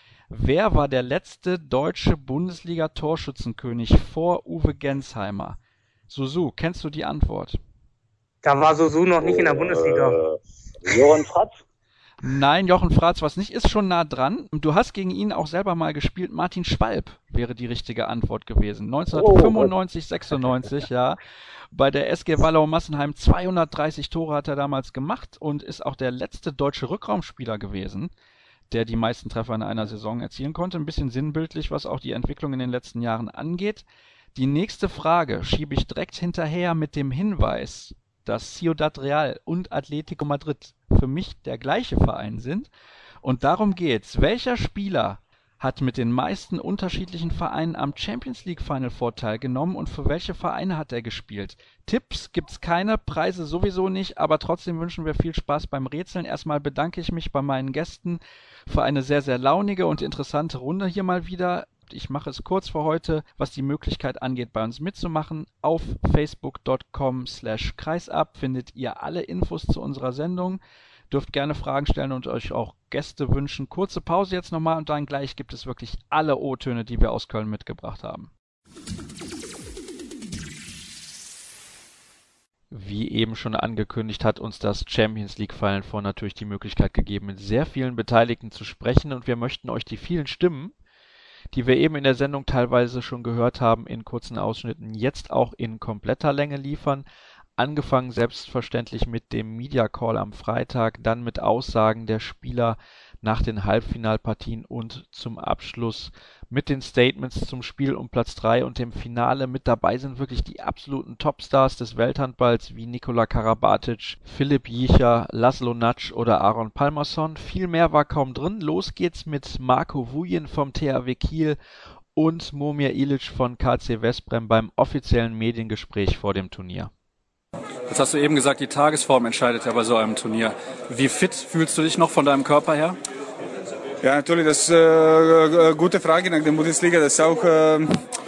wer war der letzte deutsche Bundesliga-Torschützenkönig vor Uwe Gensheimer? Susu, kennst du die Antwort? Da war Susu noch nicht in der Bundesliga. Äh, Johann Fratz? Nein, Jochen Fratz, was nicht, ist schon nah dran. Du hast gegen ihn auch selber mal gespielt. Martin Schwalb wäre die richtige Antwort gewesen. neunzehnhundertfünfundneunzig, sechsundneunzig, ja. Bei der S G Wallau-Massenheim zweihundertdreißig Tore hat er damals gemacht und ist auch der letzte deutsche Rückraumspieler gewesen, der die meisten Treffer in einer Saison erzielen konnte. Ein bisschen sinnbildlich, was auch die Entwicklung in den letzten Jahren angeht. Die nächste Frage schiebe ich direkt hinterher mit dem Hinweis, dass Ciudad Real und Atletico Madrid für mich der gleiche Verein sind. Und darum geht's. Welcher Spieler hat mit den meisten unterschiedlichen Vereinen am Champions League Final Four teilgenommen und für welche Vereine hat er gespielt? Tipps gibt's keine, Preise sowieso nicht, aber trotzdem wünschen wir viel Spaß beim Rätseln. Erstmal bedanke ich mich bei meinen Gästen für eine sehr, sehr launige und interessante Runde hier mal wieder. Ich mache es kurz für heute, was die Möglichkeit angeht, bei uns mitzumachen. Auf facebook punkt com slash kreisab findet ihr alle Infos zu unserer Sendung. Dürft gerne Fragen stellen und euch auch Gäste wünschen. Kurze Pause jetzt nochmal und dann gleich gibt es wirklich alle O-Töne, die wir aus Köln mitgebracht haben. Wie eben schon angekündigt, hat uns das Champions League Final Four natürlich die Möglichkeit gegeben, mit sehr vielen Beteiligten zu sprechen und wir möchten euch die vielen Stimmen, die wir eben in der Sendung teilweise schon gehört haben, in kurzen Ausschnitten, jetzt auch in kompletter Länge liefern. Angefangen selbstverständlich mit dem Media Call am Freitag, dann mit Aussagen der Spieler nach den Halbfinalpartien und zum Abschluss mit den Statements zum Spiel um Platz drei und dem Finale. Mit dabei sind wirklich die absoluten Topstars des Welthandballs wie Nikola Karabatic, Filip Jicha, Laszlo Natsch oder Aaron Palmerson. Viel mehr war kaum drin. Los geht's mit Marko Vujin vom T H W Kiel und Momir Ilic von K C Veszprem beim offiziellen Mediengespräch vor dem Turnier. Jetzt hast du eben gesagt, die Tagesform entscheidet ja bei so einem Turnier. Wie fit fühlst du dich noch von deinem Körper her? Ja, natürlich, das ist eine äh, gute Frage nach der Bundesliga. Das ist auch äh,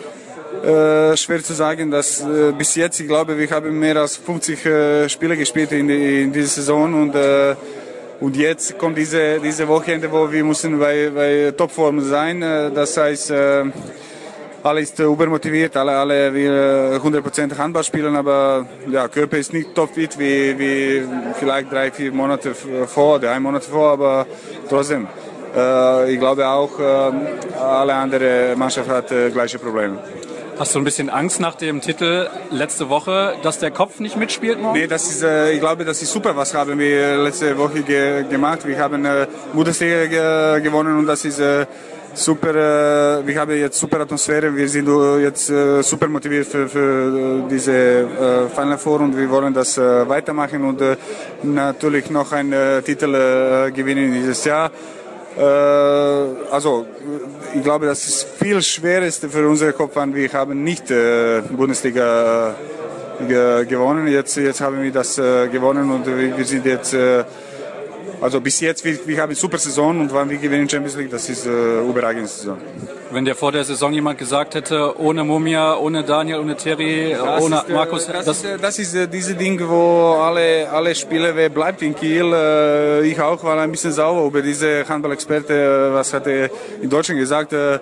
äh, schwer zu sagen. Dass, äh, bis jetzt, ich glaube, wir haben mehr als fünfzig äh, Spiele gespielt in, die, in dieser Saison. Und, äh, und jetzt kommt diese, diese Wochenende, wo wir müssen bei, bei Topform sein. Äh, das heißt, äh, alle ist übermotiviert, alle, alle will hundert Prozent Handball spielen, aber ja, Körper ist nicht topfit wie, wie vielleicht drei, vier Monate vor, drei Monate vor, aber trotzdem. Äh, ich glaube auch, äh, alle anderen Mannschaften haben äh, gleiche Probleme. Hast du ein bisschen Angst nach dem Titel letzte Woche, dass der Kopf nicht mitspielt morgen? Nee, das ist, äh, ich glaube, das ist super, was haben wir letzte Woche ge gemacht. Wir haben äh, Bundesliga ge gewonnen und das ist äh, super, äh, wir haben jetzt super Atmosphäre, wir sind uh, jetzt äh, super motiviert für, für äh, diese äh, Final Four und wir wollen das äh, weitermachen und äh, natürlich noch einen äh, Titel äh, gewinnen dieses Jahr. Äh, also, ich glaube, das ist viel Schwerste für unseren Kopf an. Wir haben nicht äh, Bundesliga äh, ge gewonnen. Jetzt, jetzt haben wir das äh, gewonnen und wir, wir sind jetzt, äh, also bis jetzt, wir, wir haben eine super Saison und wann wir gewinnen Champions League, das ist eine äh, überragende Saison. Wenn dir vor der Saison jemand gesagt hätte, ohne Momir, ohne Daniel, ohne Terry, das ohne ist, Markus... Das, das, das, das ist äh, diese Ding, wo alle, alle Spiele, wer bleibt in Kiel, äh, ich auch, war ein bisschen sauer über diese Handball-Experte, was hat er in Deutschland gesagt, äh,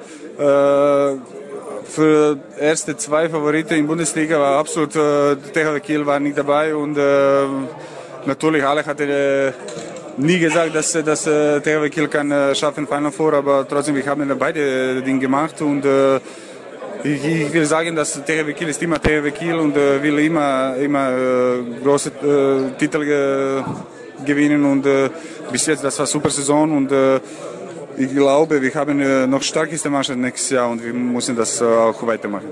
für erste zwei Favoriten in Bundesliga war absolut, äh, T H W Kiel war nicht dabei und äh, natürlich alle hatten äh, nie gesagt, dass, dass äh, T H W Kiel kann äh, schaffen Final Four, aber trotzdem, wir haben beide Dinge gemacht und äh, ich, ich will sagen, dass T H W Kiel ist immer T H W Kiel und äh, will immer, immer äh, große äh, Titel äh, gewinnen und äh, bis jetzt, das war eine super Saison und äh, ich glaube, wir haben äh, noch starkeste Mannschaft nächstes Jahr und wir müssen das äh, auch weitermachen.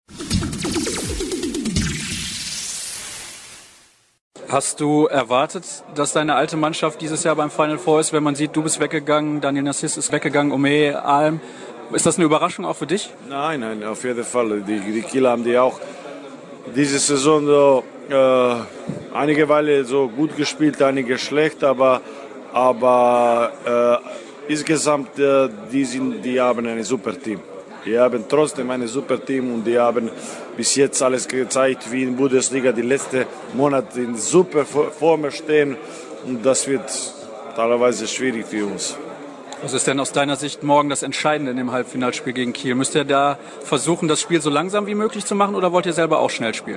Hast du erwartet, dass deine alte Mannschaft dieses Jahr beim Final Four ist, wenn man sieht, du bist weggegangen, Daniel Nassis ist weggegangen, Ome, Alm. Ist das eine Überraschung auch für dich? Nein, nein, auf jeden Fall. Die, die Kieler haben die auch diese Saison so äh, einige Weile so gut gespielt, einige schlecht, aber, aber äh, insgesamt äh, die, sind, die haben ein super Team. Die haben trotzdem ein super Team und die haben bis jetzt alles gezeigt, wie in Bundesliga die letzten Monate in super Form stehen und das wird teilweise schwierig für uns. Was ist denn aus deiner Sicht morgen das Entscheidende in dem Halbfinalspiel gegen Kiel? Müsst ihr da versuchen, das Spiel so langsam wie möglich zu machen oder wollt ihr selber auch schnell spielen?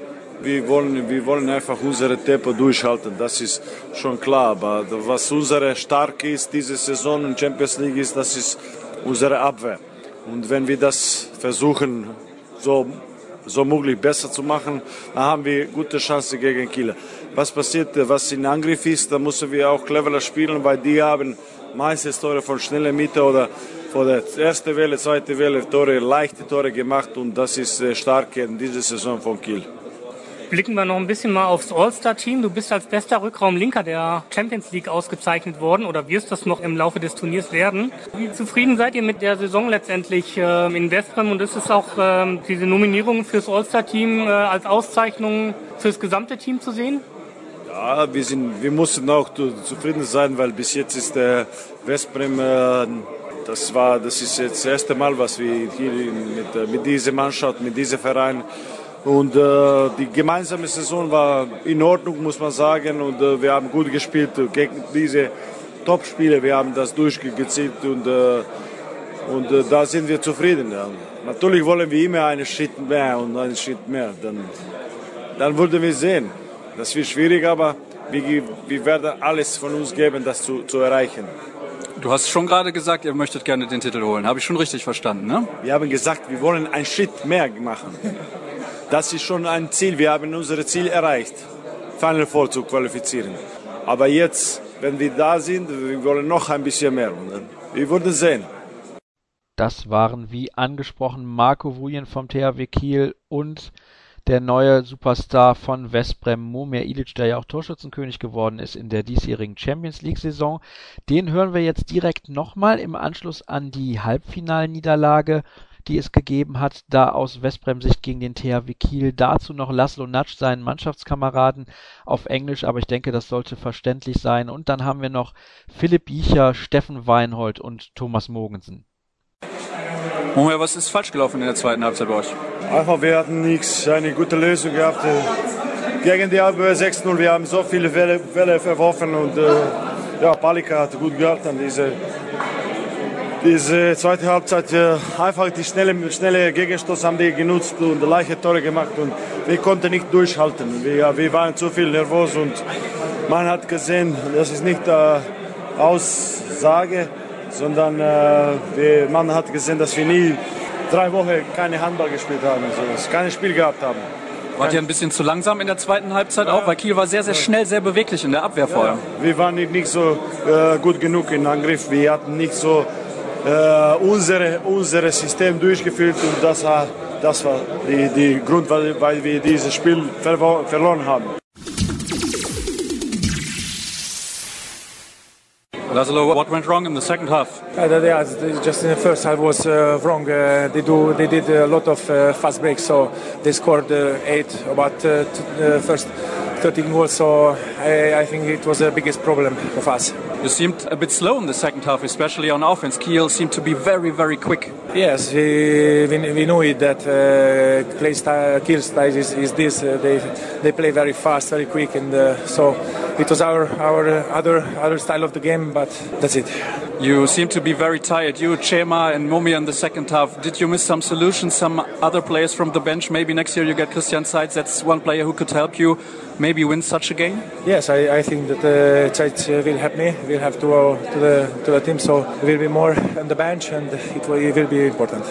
Wir wollen, wir wollen einfach unsere Tempo durchhalten, das ist schon klar. Aber was unsere Stark ist diese Saison in Champions League ist, das ist unsere Abwehr. Und wenn wir das versuchen, so, so möglich besser zu machen, dann haben wir gute Chancen gegen Kiel. Was passiert, was in Angriff ist, da müssen wir auch cleverer spielen, weil die haben meistens Tore von schneller Mitte oder von der ersten Welle, zweite Welle Tore, leichte Tore gemacht und das ist stark in dieser Saison von Kiel. Blicken wir noch ein bisschen mal aufs All-Star-Team. Du bist als bester Rückraumlinker der Champions League ausgezeichnet worden oder wirst das noch im Laufe des Turniers werden. Wie zufrieden seid ihr mit der Saison letztendlich äh, in Veszprem und ist es auch äh, diese Nominierung fürs All-Star-Team äh, als Auszeichnung fürs gesamte Team zu sehen? Ja, wir, sind, wir mussten auch zufrieden sein, weil bis jetzt ist der Veszprem, äh, das, war, das ist jetzt das erste Mal, was wir hier mit, mit dieser Mannschaft, mit diesem Verein und äh, die gemeinsame Saison war in Ordnung, muss man sagen. Und äh, wir haben gut gespielt gegen diese Top-Spiele. Wir haben das durchgezogen und, äh, und äh, da sind wir zufrieden. Ja. Natürlich wollen wir immer einen Schritt mehr und einen Schritt mehr. Dann, dann würden wir sehen. Das wird schwierig, aber wir, wir werden alles von uns geben, das zu, zu erreichen. Du hast schon gerade gesagt, ihr möchtet gerne den Titel holen. Habe ich schon richtig verstanden, ne? Wir haben gesagt, wir wollen einen Schritt mehr machen. Das ist schon ein Ziel. Wir haben unser Ziel erreicht, Final Four zu qualifizieren. Aber jetzt wenn wir da sind, wir wollen noch ein bisschen mehr. Wir würden sehen. Das waren, wie angesprochen, Marco Vujen vom T H W Kiel und der neue Superstar von Veszprem, Momir Ilić, der ja auch Torschützenkönig geworden ist in der diesjährigen Champions League-Saison. Den hören wir jetzt direkt nochmal im Anschluss an die Halbfinalniederlage, die es gegeben hat, da aus Veszprem-Sicht gegen den T H W Kiel. Dazu noch Laszlo Natsch, seinen Mannschaftskameraden, auf Englisch, aber ich denke, das sollte verständlich sein. Und dann haben wir noch Philipp Biecher, Steffen Weinhold und Thomas Mogensen. Momir, was ist falsch gelaufen in der zweiten Halbzeit bei euch? Einfach, wir hatten nichts, eine gute Lösung gehabt. Gegen die Abwehr sechs null, wir haben so viele Welle, Welle verworfen und äh, ja, Palika hat gut gehabt an diese, diese zweite Halbzeit. Äh, einfach die schnelle, schnelle Gegenstoß haben die genutzt und leichte Tore gemacht und wir konnten nicht durchhalten. Wir, wir waren zu viel nervös und man hat gesehen, das ist nicht äh, Aussage, sondern äh, wir, man hat gesehen, dass wir nie drei Wochen keine Handball gespielt haben, also kein Spiel gehabt haben. Wart ihr ein bisschen zu langsam in der zweiten Halbzeit auch? Weil Kiel war sehr, sehr schnell, sehr beweglich in der Abwehr vor allem. Ja, wir waren nicht, nicht so äh, gut genug im Angriff. Wir hatten nicht so äh, unsere, unser System durchgeführt und das war, das war die, die Grund, weil, weil wir dieses Spiel verlo- verloren haben. Laszlo, what went wrong in the second half? Uh, yeah, just in the first half was uh, wrong. Uh, they do, they did a lot of uh, fast breaks, so they scored uh, eight about uh, t- uh, first thirteen goals. So I, I think it was the biggest problem of us. You seemed a bit slow in the second half, especially on offense. Kiel seemed to be very, very quick. Yes, we we, we know it that uh, Kiel style, Kiel style is, is this. Uh, they they play very fast, very quick, and uh, so it was our our uh, other other style of the game. But that's it. You seem to be very tired. You, Cema and Momir in the second half. Did you miss some solutions, some other players from the bench? Maybe next year you get Christian Zeitz. That's one player who could help you maybe win such a game? Yes, I, I think that uh, Zeitz will help me. Will have to uh, to the to the team, so will be more on the bench and it will, it will be important.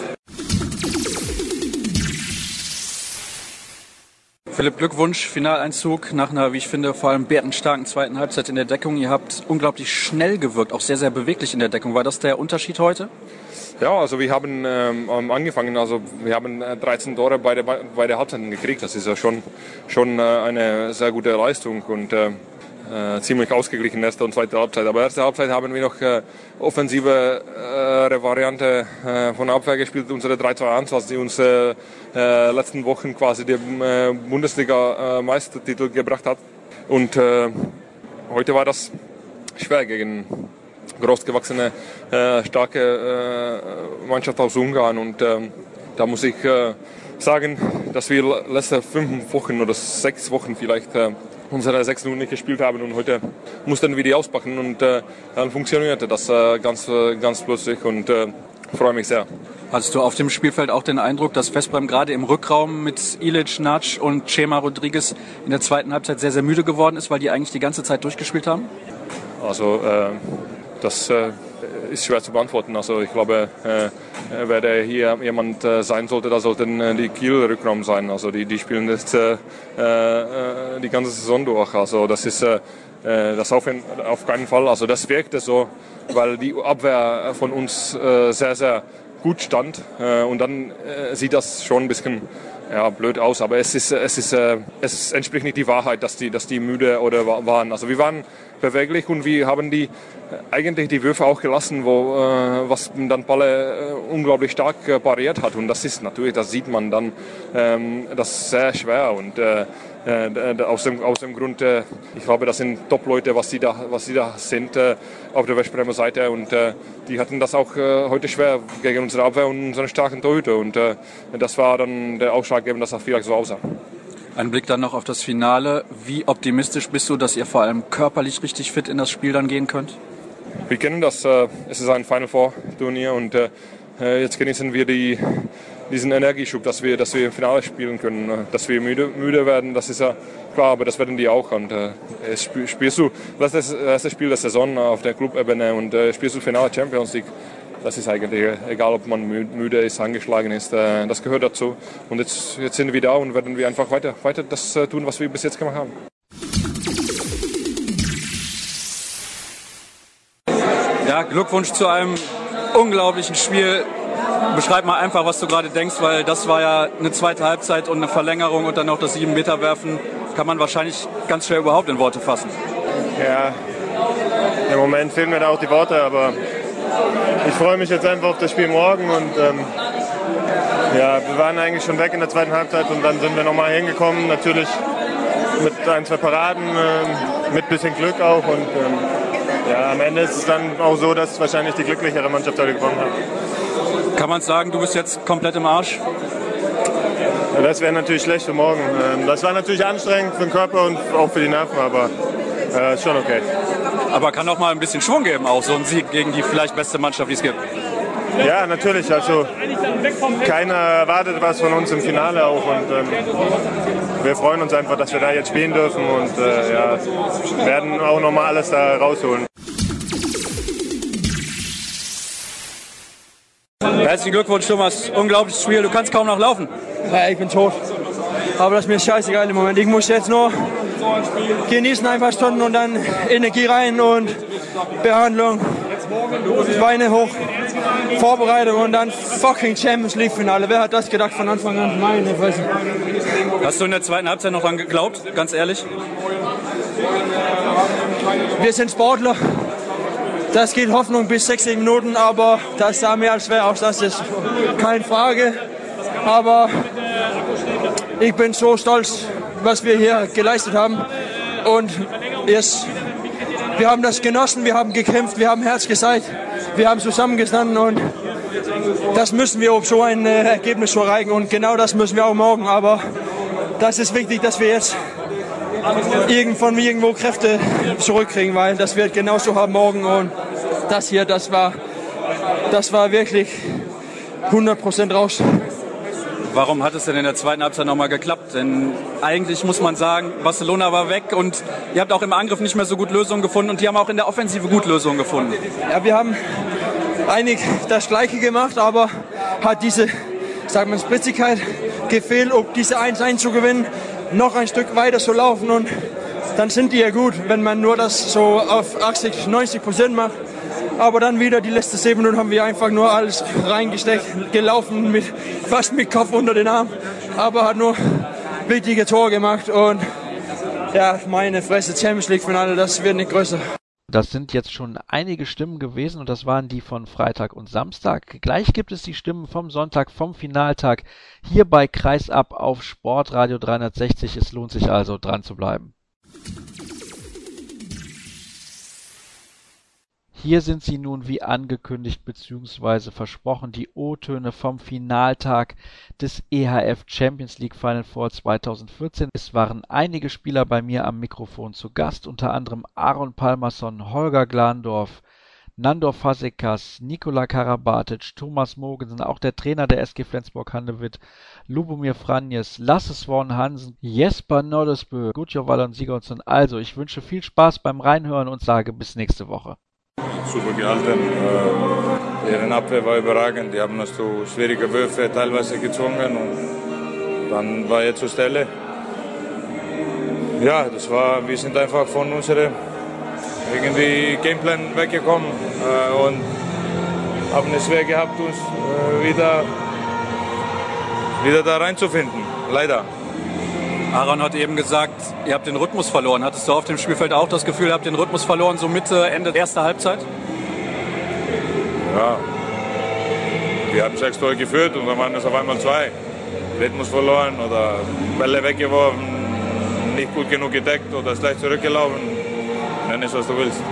Philipp, Glückwunsch, Finaleinzug nach einer, wie ich finde, vor allem bärenstarken zweiten Halbzeit in der Deckung. Ihr habt unglaublich schnell gewirkt, auch sehr, sehr beweglich in der Deckung. War das der Unterschied heute? Ja, also wir haben ähm, angefangen, also wir haben dreizehn Tore bei der, bei der Halbzeit gekriegt. Das ist ja schon, schon äh, eine sehr gute Leistung und äh, äh, ziemlich ausgeglichen erste und zweite Halbzeit. Aber erste Halbzeit haben wir noch äh, offensive äh, Variante äh, von Abwehr gespielt, unsere drei zwei eins, was die uns äh, äh, letzten Wochen quasi den äh, Bundesliga-Meistertitel äh, gebracht hat. Und äh, heute war das schwer gegen großgewachsene, äh, starke äh, Mannschaft aus Ungarn. Und äh, da muss ich äh, sagen, dass wir letzte fünf Wochen oder sechs Wochen vielleicht äh, unsere sechs null nicht gespielt haben und heute mussten wir die auspacken und äh, dann funktionierte das äh, ganz, äh, ganz plötzlich und äh, freue mich sehr. Hattest du auf dem Spielfeld auch den Eindruck, dass Veszprem gerade im Rückraum mit Ilić, Natsch und Cema Rodriguez in der zweiten Halbzeit sehr, sehr müde geworden ist, weil die eigentlich die ganze Zeit durchgespielt haben? Also äh, das äh, ist schwer zu beantworten. Also ich glaube, äh, wer der hier jemand äh, sein sollte, da sollten äh, die Kiel-Rückraum sein. Also die, die spielen das äh, äh, die ganze Saison durch. Also das ist äh, das auf, auf keinen Fall. Also das wirkte so, weil die Abwehr von uns äh, sehr, sehr gut stand. Äh, und dann äh, sieht das schon ein bisschen ja, blöd aus. Aber es ist, es ist, äh, es entspricht nicht die Wahrheit, dass die, dass die müde oder waren. Also wir waren beweglich und wir haben die eigentlich die Würfe auch gelassen, wo äh, was dann Palle äh, unglaublich stark äh, pariert hat und das ist natürlich, das sieht man dann, ähm, das ist sehr schwer und äh, äh, aus dem aus dem Grund, äh, ich glaube, das sind Top-Leute, was die da was die da sind äh, auf der Veszpremer Seite und äh, die hatten das auch äh, heute schwer gegen unsere Abwehr und unsere starken Torhüter und äh, das war dann der Ausschlaggebende, dass das vielleicht so aussah. Ein Blick dann noch auf das Finale. Wie optimistisch bist du, dass ihr vor allem körperlich richtig fit in das Spiel dann gehen könnt? Wir kennen das, äh, es ist ein Final Four Turnier und äh, jetzt genießen wir die, diesen Energieschub, dass wir, dass wir im Finale spielen können. Dass wir müde, müde werden, das ist ja klar, aber das werden die auch. Und äh, spielst du das ist das erste Spiel der Saison auf der Clubebene und äh, spielst du Finale Champions League. Das ist eigentlich egal, ob man müde ist, angeschlagen ist, äh, das gehört dazu. Und jetzt, jetzt sind wir da und werden wir einfach weiter, weiter das äh, tun, was wir bis jetzt gemacht haben. Ja, Glückwunsch zu einem unglaublichen Spiel. Beschreib mal einfach, was du gerade denkst, weil das war ja eine zweite Halbzeit und eine Verlängerung und dann noch das sieben Meter werfen. Kann man wahrscheinlich ganz schwer überhaupt in Worte fassen. Ja, im Moment fehlen mir da auch die Worte, aber ich freue mich jetzt einfach auf das Spiel morgen und ähm, ja, wir waren eigentlich schon weg in der zweiten Halbzeit und dann sind wir nochmal hingekommen, natürlich mit ein, zwei Paraden, äh, mit ein bisschen Glück auch und ähm, ja, am Ende ist es dann auch so, dass wahrscheinlich die glücklichere Mannschaft heute gewonnen hat. Kann man sagen, du bist jetzt komplett im Arsch? Ja, das wäre natürlich schlecht für morgen. Ähm, das war natürlich anstrengend für den Körper und auch für die Nerven, aber äh, ist schon okay. Aber kann auch mal ein bisschen Schwung geben, auch so ein Sieg gegen die vielleicht beste Mannschaft, die es gibt. Ja, natürlich. Also keiner erwartet was von uns im Finale auch und ähm, wir freuen uns einfach, dass wir da jetzt spielen dürfen und äh, ja, werden auch nochmal alles da rausholen. Herzlichen Glückwunsch, Thomas. Unglaubliches Spiel. Du kannst kaum noch laufen. Ja, ich bin tot. Aber das ist mir scheißegal im Moment. Ich muss jetzt nur genießen ein paar Stunden und dann Energie rein und Behandlung, Beine hoch, Vorbereitung und dann fucking Champions League Finale. Wer hat das gedacht von Anfang an? Meine Fresse. Hast du in der zweiten Halbzeit noch dran geglaubt, ganz ehrlich? Wir sind Sportler. Das geht Hoffnung bis sechzig Minuten, aber das sah mir als schwer aus. Das ist keine Frage. Aber ich bin so stolz, was wir hier geleistet haben. Und jetzt, wir haben das genossen, wir haben gekämpft, wir haben Herz gezeigt, wir haben zusammengestanden und das müssen wir, um so ein äh, Ergebnis zu erreichen. Und genau das müssen wir auch morgen. Aber das ist wichtig, dass wir jetzt irgend von irgendwo Kräfte zurückkriegen, weil das wird genauso haben morgen. Und das hier, das war, das war wirklich hundert Prozent raus. Warum hat es denn in der zweiten Halbzeit nochmal geklappt? Denn eigentlich muss man sagen, Barcelona war weg und ihr habt auch im Angriff nicht mehr so gut Lösungen gefunden und die haben auch in der Offensive gut Lösungen gefunden. Ja, wir haben eigentlich das Gleiche gemacht, aber hat diese, sagen wir, Spritzigkeit gefehlt, um diese eins eins zu gewinnen, noch ein Stück weiter zu laufen und dann sind die ja gut, wenn man nur das so auf achtzig, neunzig Prozent macht. Aber dann wieder die letzten sieben Minuten haben wir einfach nur alles reingesteckt, gelaufen, mit, fast mit Kopf unter den Arm, aber hat nur wichtige Tore gemacht und ja, meine Fresse, Champions League Finale, das wird nicht größer. Das sind jetzt schon einige Stimmen gewesen und das waren die von Freitag und Samstag. Gleich gibt es die Stimmen vom Sonntag, vom Finaltag, hier bei Kreisab auf Sportradio dreihundertsechzig. Es lohnt sich also, dran zu bleiben. Hier sind sie nun wie angekündigt bzw. versprochen, die O-Töne vom Finaltag des E H F Champions League Final Four zweitausendvierzehn. Es waren einige Spieler bei mir am Mikrofon zu Gast, unter anderem Aaron Palmerson, Holger Glandorf, Nandor Fazekas, Nikola Karabatic, Thomas Mogensen, auch der Trainer der S G Flensburg-Handewitt, Lubomir Franjes, Lasse Swan Hansen, Jesper Nordesbø, Gutjo Wallon Sigurdsson. Also, ich wünsche viel Spaß beim Reinhören und sage bis nächste Woche. Super gehalten. Äh, deren Abwehr war überragend. Die haben uns zu schwierige Würfe teilweise gezwungen und dann war er zur Stelle. Ja, das war, wir sind einfach von unserem irgendwie Gameplan weggekommen äh, und haben es schwer gehabt, uns äh, wieder, wieder da reinzufinden. Leider. Aaron hat eben gesagt, ihr habt den Rhythmus verloren. Hattest du auf dem Spielfeld auch das Gefühl, ihr habt den Rhythmus verloren, so Mitte, Ende erster Halbzeit? Ja, wir haben sechs Tore geführt und dann waren es auf einmal zwei. Rhythmus verloren oder Bälle weggeworfen, nicht gut genug gedeckt oder schlecht zurückgelaufen. Nenn es, was du willst.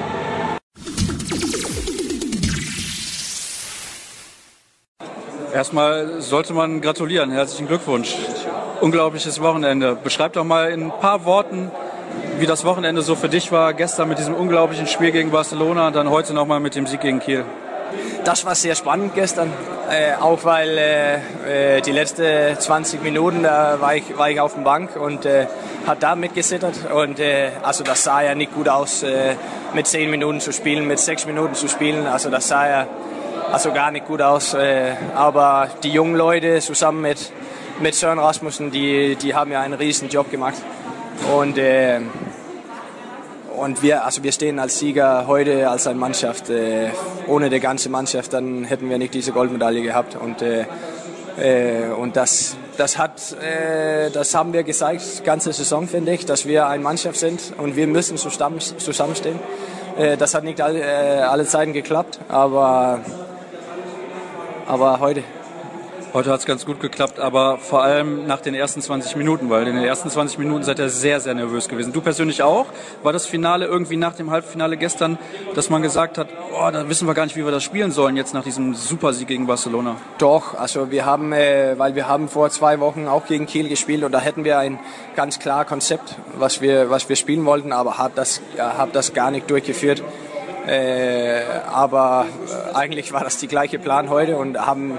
Erstmal sollte man gratulieren. Herzlichen Glückwunsch. Unglaubliches Wochenende. Beschreib doch mal in ein paar Worten, wie das Wochenende so für dich war. Gestern mit diesem unglaublichen Spiel gegen Barcelona und dann heute nochmal mit dem Sieg gegen Kiel. Das war sehr spannend gestern, äh, auch weil äh, die letzten zwanzig Minuten da war ich, war ich auf der Bank und äh, hat da mitgesittert. Und äh, also das sah ja nicht gut aus, äh, mit zehn Minuten zu spielen, mit sechs Minuten zu spielen. Also das sah ja also gar nicht gut aus. Äh, aber die jungen Leute zusammen mit mit Søren Rasmussen, die die haben ja einen riesen Job gemacht. Und äh, und wir, also wir stehen als Sieger heute als eine Mannschaft. Äh, ohne die ganze Mannschaft, dann hätten wir nicht diese Goldmedaille gehabt. Und, äh, äh, und das, das, hat, äh, das haben wir gezeigt, die ganze Saison, finde ich, dass wir eine Mannschaft sind und wir müssen zusammen, zusammenstehen. Äh, das hat nicht alle, äh, alle Zeiten geklappt, aber, aber heute. Heute hat es ganz gut geklappt, aber vor allem nach den ersten zwanzig Minuten, weil in den ersten zwanzig Minuten seid ihr sehr, sehr nervös gewesen. Du persönlich auch? War das Finale irgendwie nach dem Halbfinale gestern, dass man gesagt hat, oh, da wissen wir gar nicht, wie wir das spielen sollen jetzt nach diesem Supersieg gegen Barcelona? Doch, also wir haben, äh, weil wir haben vor zwei Wochen auch gegen Kiel gespielt und da hätten wir ein ganz klar Konzept, was wir, was wir spielen wollten, aber hat das, äh, hab das gar nicht durchgeführt. Äh, aber äh, eigentlich war das die gleiche Plan heute und haben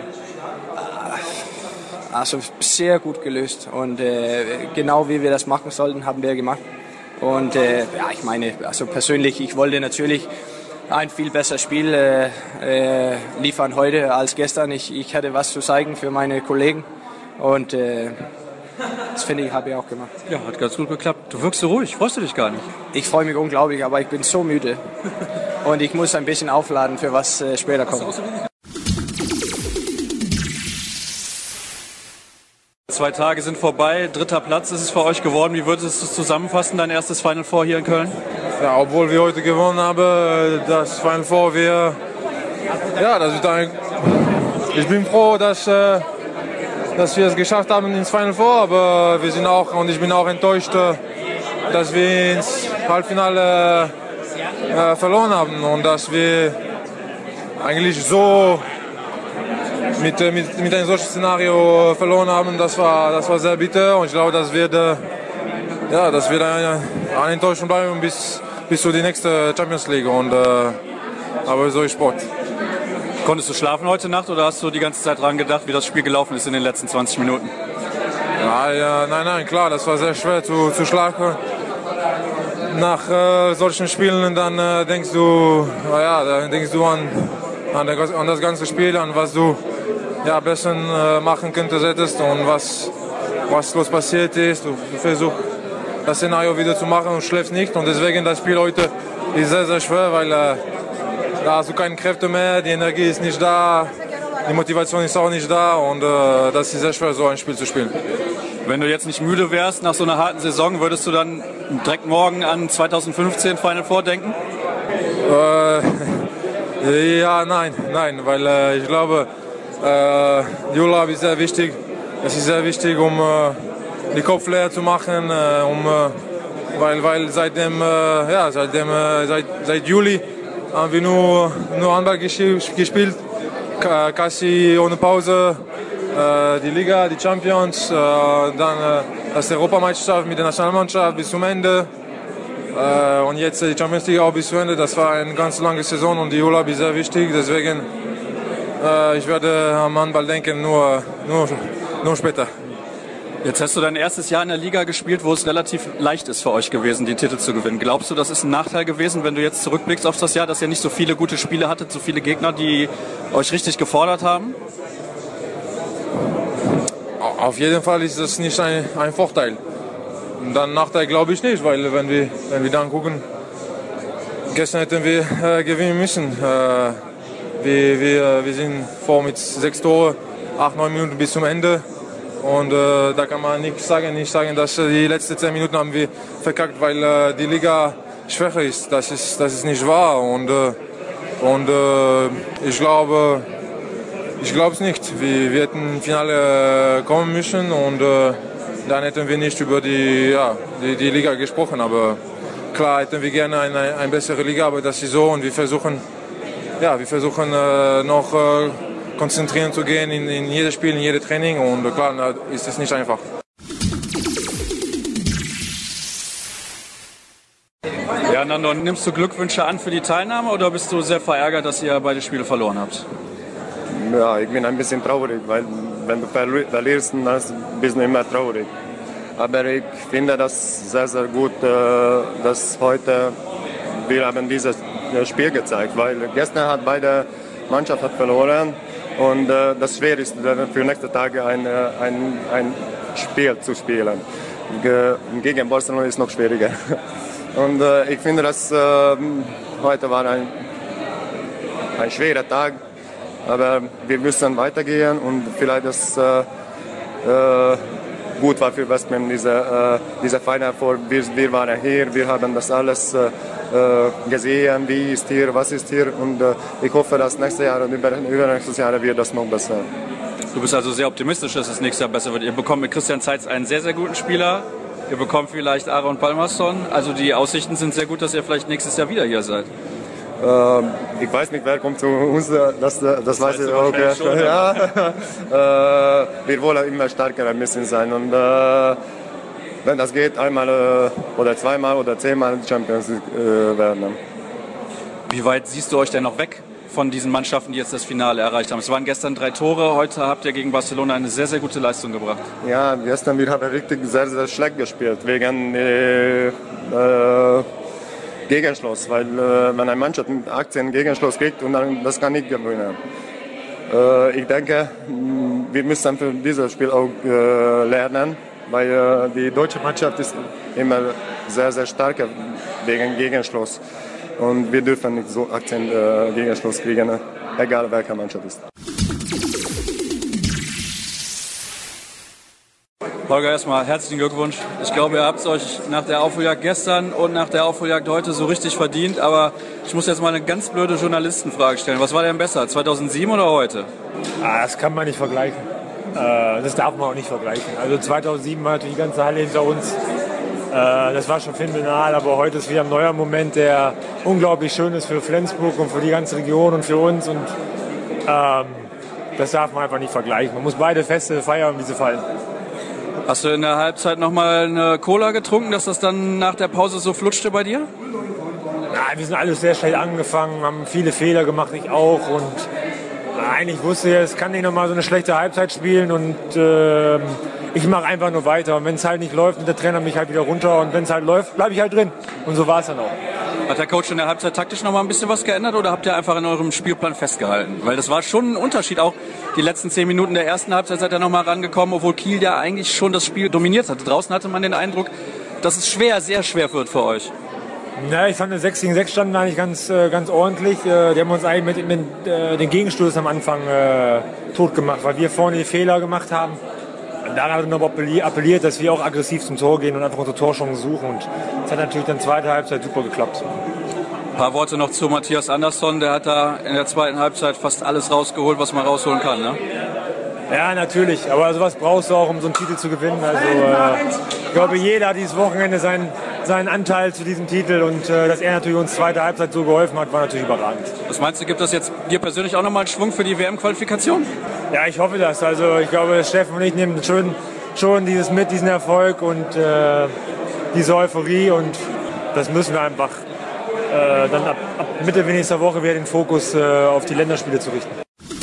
also sehr gut gelöst und äh, genau wie wir das machen sollten, haben wir gemacht. Und äh, ja, ich meine, also persönlich, ich wollte natürlich ein viel besseres Spiel äh, äh, liefern heute als gestern. Ich, ich hatte was zu zeigen für meine Kollegen und äh, das finde ich, habe ich auch gemacht. Ja, hat ganz gut geklappt. Du wirkst so ruhig, freust du dich gar nicht? Ich freue mich unglaublich, aber ich bin so müde und ich muss ein bisschen aufladen für was äh, später kommt. Zwei Tage sind vorbei, dritter Platz ist es für euch geworden. Wie würdest du es zusammenfassen, dein erstes Final Four hier in Köln? Ja, obwohl wir heute gewonnen haben, das Final Four, wir, ja, das ist ein, ich bin froh, dass, dass wir es geschafft haben ins Final Four, aber wir sind auch, und ich bin auch enttäuscht, dass wir ins Halbfinale äh, verloren haben und dass wir eigentlich so Mit, mit, mit einem solchen Szenario verloren haben, das war, das war sehr bitter und ich glaube, das wird, ja, das wird eine, eine Enttäuschung bleiben bis, bis zu die nächste Champions League. Und, äh, aber so ist Sport. Konntest du schlafen heute Nacht oder hast du die ganze Zeit dran gedacht, wie das Spiel gelaufen ist in den letzten zwanzig Minuten? Ja, ja, nein, nein, klar, das war sehr schwer zu, zu schlafen. Nach äh, solchen Spielen dann äh, denkst du, ja, dann denkst du an, an, der, an das ganze Spiel, an was du ja, besser äh, machen könntest hättest und was, was los passiert ist. Du, du versuchst das Szenario wieder zu machen und schläfst nicht. Und deswegen das Spiel heute ist sehr, sehr schwer, weil äh, da hast du keine Kräfte mehr, die Energie ist nicht da, die Motivation ist auch nicht da und äh, das ist sehr schwer, so ein Spiel zu spielen. Wenn du jetzt nicht müde wärst nach so einer harten Saison, würdest du dann direkt morgen an zwanzig fünfzehn Final Four denken? Äh, ja, nein, nein, weil äh, ich glaube, äh, die Urlaub ist sehr wichtig. Es ist sehr wichtig, um äh, die Kopf leer zu machen, äh, um, äh, weil, weil seitdem, äh, ja, seitdem, äh, seit, seit Juli haben wir nur, nur Handball gespielt, Kassi ohne Pause, äh, die Liga, die Champions, äh, dann äh, das Europameisterschaft mit der Nationalmannschaft bis zum Ende. Äh, und jetzt die Champions League auch bis zum Ende. Das war eine ganz lange Saison und die Urlaub ist sehr wichtig. Deswegen äh, ich werde am Handball denken, nur, nur, nur später. Jetzt hast du dein erstes Jahr in der Liga gespielt, wo es relativ leicht ist für euch gewesen, den Titel zu gewinnen. Glaubst du, das ist ein Nachteil gewesen, wenn du jetzt zurückblickst auf das Jahr, dass ihr nicht so viele gute Spiele hattet, so viele Gegner, die euch richtig gefordert haben? Auf jeden Fall ist das nicht ein, ein Vorteil. Und dann Nachteil glaube ich nicht, weil wenn wir, wenn wir dann gucken, gestern hätten wir äh, gewinnen müssen. Äh, wir, wir, wir sind vor mit sechs Tore, acht, neun Minuten bis zum Ende. Und äh, da kann man nicht sagen, nicht sagen, dass äh, die letzten zehn Minuten haben wir verkackt, weil äh, die Liga schwächer ist. Das ist, das ist nicht wahr. Und, äh, und äh, ich glaube, ich glaube es nicht. Wir, wir hätten im Finale kommen müssen und äh, dann hätten wir nicht über die, ja, die, die Liga gesprochen. Aber klar hätten wir gerne eine, eine bessere Liga, aber das ist so und wir versuchen, ja, wir versuchen äh, noch äh, konzentrieren zu gehen in, in jedes Spiel, in jedes Training und äh, klar ist es nicht einfach. Ja, Nando, nimmst du Glückwünsche an für die Teilnahme oder bist du sehr verärgert, dass ihr beide Spiele verloren habt? Ja, ich bin ein bisschen traurig, weil wenn du verlierst, dann bist du immer traurig. Aber ich finde das sehr, sehr gut, dass heute wir haben dieses Spiel gezeigt, weil gestern hat beide Mannschaften verloren und das schwer ist für nächste Tage ein, ein, ein Spiel zu spielen. Gegen Barcelona ist es noch schwieriger. Und äh, ich finde, dass äh, heute war ein, ein schwerer Tag, aber wir müssen weitergehen und vielleicht das äh, äh, gut war für West Brom, diese, äh, diese Final Four. Wir, wir waren hier, wir haben das alles äh, gesehen, wie ist hier, was ist hier und äh, ich hoffe, dass nächstes Jahr und über, übernächstes Jahr wird das noch besser. Du bist also sehr optimistisch, dass es nächstes Jahr besser wird. Ihr bekommt mit Christian Zeitz einen sehr, sehr guten Spieler. Ihr bekommt vielleicht Aaron Palmarsson. Also die Aussichten sind sehr gut, dass ihr vielleicht nächstes Jahr wieder hier seid. Ähm, ich weiß nicht, wer kommt zu uns, das, das, das weiß ich auch. Schon, ja. äh, wir wollen immer stärker ein bisschen sein. Und äh, wenn das geht, einmal äh, oder zweimal oder zehnmal Champions League äh, werden. Wie weit siehst du euch denn noch weg von diesen Mannschaften, die jetzt das Finale erreicht haben? Es waren gestern drei Tore, heute habt ihr gegen Barcelona eine sehr, sehr gute Leistung gebracht. Ja, gestern wir haben richtig sehr, sehr schlecht gespielt, wegen äh, äh, Gegenschluss, weil äh, wenn eine Mannschaft mit achtzehn Gegenschluss kriegt, und dann, das kann nicht gewinnen. Äh, ich denke, wir müssen für dieses Spiel auch äh, lernen, weil äh, die deutsche Mannschaft ist immer sehr, sehr stark wegen Gegenschluss. Und wir dürfen nicht so achtzehn äh, Gegenschluss kriegen, egal welche Mannschaft ist. Holger, erstmal herzlichen Glückwunsch. Ich glaube, ihr habt es euch nach der Aufholjagd gestern und nach der Aufholjagd heute so richtig verdient. Aber ich muss jetzt mal eine ganz blöde Journalistenfrage stellen. Was war denn besser, zweitausendsieben oder heute? Ah, das kann man nicht vergleichen. Äh, das darf man auch nicht vergleichen. Also zweitausendsieben war natürlich die ganze Halle hinter uns. Das war schon phänomenal, aber heute ist wieder ein neuer Moment, der unglaublich schön ist für Flensburg und für die ganze Region und für uns. Und ähm, das darf man einfach nicht vergleichen. Man muss beide Feste feiern, wie sie fallen. Hast du in der Halbzeit nochmal eine Cola getrunken, dass das dann nach der Pause so flutschte bei dir? Nein, wir sind alle sehr schnell angefangen, haben viele Fehler gemacht, ich auch. Und eigentlich wusste ich, es kann nicht nochmal so eine schlechte Halbzeit spielen und äh, ich mache einfach nur weiter. Und wenn es halt nicht läuft, nimmt der Trainer mich halt wieder runter. Und wenn es halt läuft, bleibe ich halt drin. Und so war es dann auch. Hat der Coach in der Halbzeit taktisch noch mal ein bisschen was geändert oder habt ihr einfach in eurem Spielplan festgehalten? Weil das war schon ein Unterschied. Auch die letzten zehn Minuten der ersten Halbzeit seid ihr noch mal rangekommen, obwohl Kiel ja eigentlich schon das Spiel dominiert hatte. Draußen hatte man den Eindruck, dass es schwer, sehr schwer wird für euch. Ja, ich fand, sechs gegen sechs standen eigentlich ganz, ganz ordentlich. Die haben uns eigentlich mit, mit den Gegenstoß am Anfang äh, tot gemacht, weil wir vorne die Fehler gemacht haben. Und daran hat er noch appelliert, dass wir auch aggressiv zum Tor gehen und einfach unsere Torchancen suchen. Und das hat natürlich dann zweite Halbzeit super geklappt. Ein paar Worte noch zu Matthias Andersson. Der hat da in der zweiten Halbzeit fast alles rausgeholt, was man rausholen kann, ne? Ja, natürlich. Aber sowas brauchst du auch, um so einen Titel zu gewinnen. Also äh, ich glaube, jeder hat dieses Wochenende seinen, seinen Anteil zu diesem Titel. Und äh, dass er natürlich uns zweite Halbzeit so geholfen hat, war natürlich überragend. Was meinst du, gibt das jetzt dir persönlich auch nochmal einen Schwung für die W M-Qualifikation? Ja, ich hoffe das. Also ich glaube, Steffen und ich nehmen schon, schon dieses mit, diesen Erfolg und äh, diese Euphorie. Und das müssen wir einfach äh, dann ab, ab Mitte nächster Woche wieder den Fokus äh, auf die Länderspiele zu richten.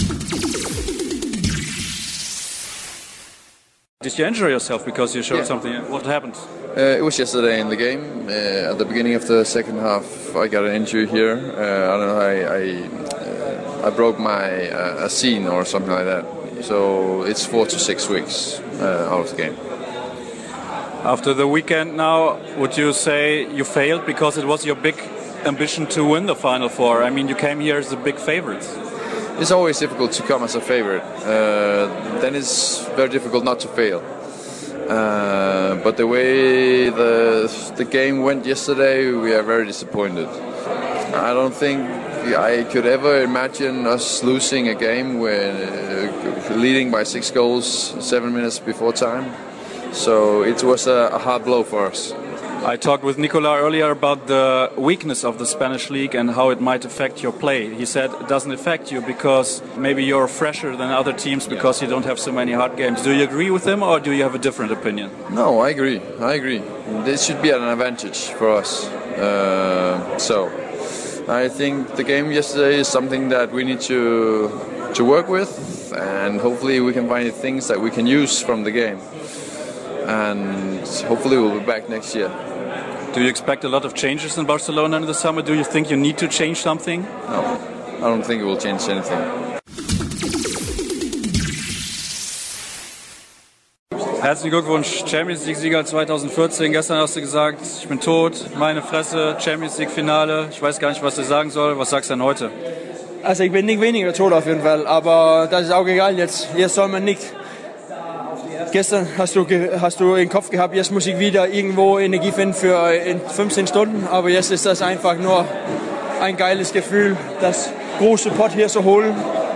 Did you injure yourself because you showed yeah. something? What happened? Uh, it was yesterday in the game. Uh, at the beginning of the second half, I got an injury here. Uh, I don't know. I I, uh, I broke my uh, a scene or something like that. So it's four to six weeks uh, out of the game. After the weekend, now, would you say you failed because it was your big ambition to win the Final Four? I mean, you came here as the big favorites. It's always difficult to come as a favorite. Uh, then it's very difficult not to fail. Uh, but the way the the game went yesterday, we are very disappointed. I don't think I could ever imagine us losing a game when uh, leading by six goals seven minutes before time. So it was a, a hard blow for us. I talked with Nicola earlier about the weakness of the Spanish league and how it might affect your play. He said it doesn't affect you because maybe you're fresher than other teams because you don't have so many hard games. Do you agree with him or do you have a different opinion? No, I agree. I agree. This should be an advantage for us. Uh, so I think the game yesterday is something that we need to to work with, and hopefully we can find things that we can use from the game. And hopefully we'll be back next year. Do you expect a lot of changes in Barcelona in the summer? Do you think you need to change something? No, I don't think it will change anything. Herzlichen Glückwunsch, Champions League-Sieger zweitausendvierzehn. Gestern hast du gesagt, ich bin tot, meine Fresse, Champions League-Finale. Ich weiß gar nicht, was du sagen soll. Was sagst du denn heute? Also ich bin nicht weniger tot auf jeden Fall, aber das ist auch egal. Jetzt, jetzt soll man nicht. Gestern hast du, hast du im Kopf gehabt, jetzt muss ich wieder irgendwo Energie finden für in fünfzehn Stunden. Aber jetzt ist das einfach nur ein geiles Gefühl, das große Pot hier zu holen.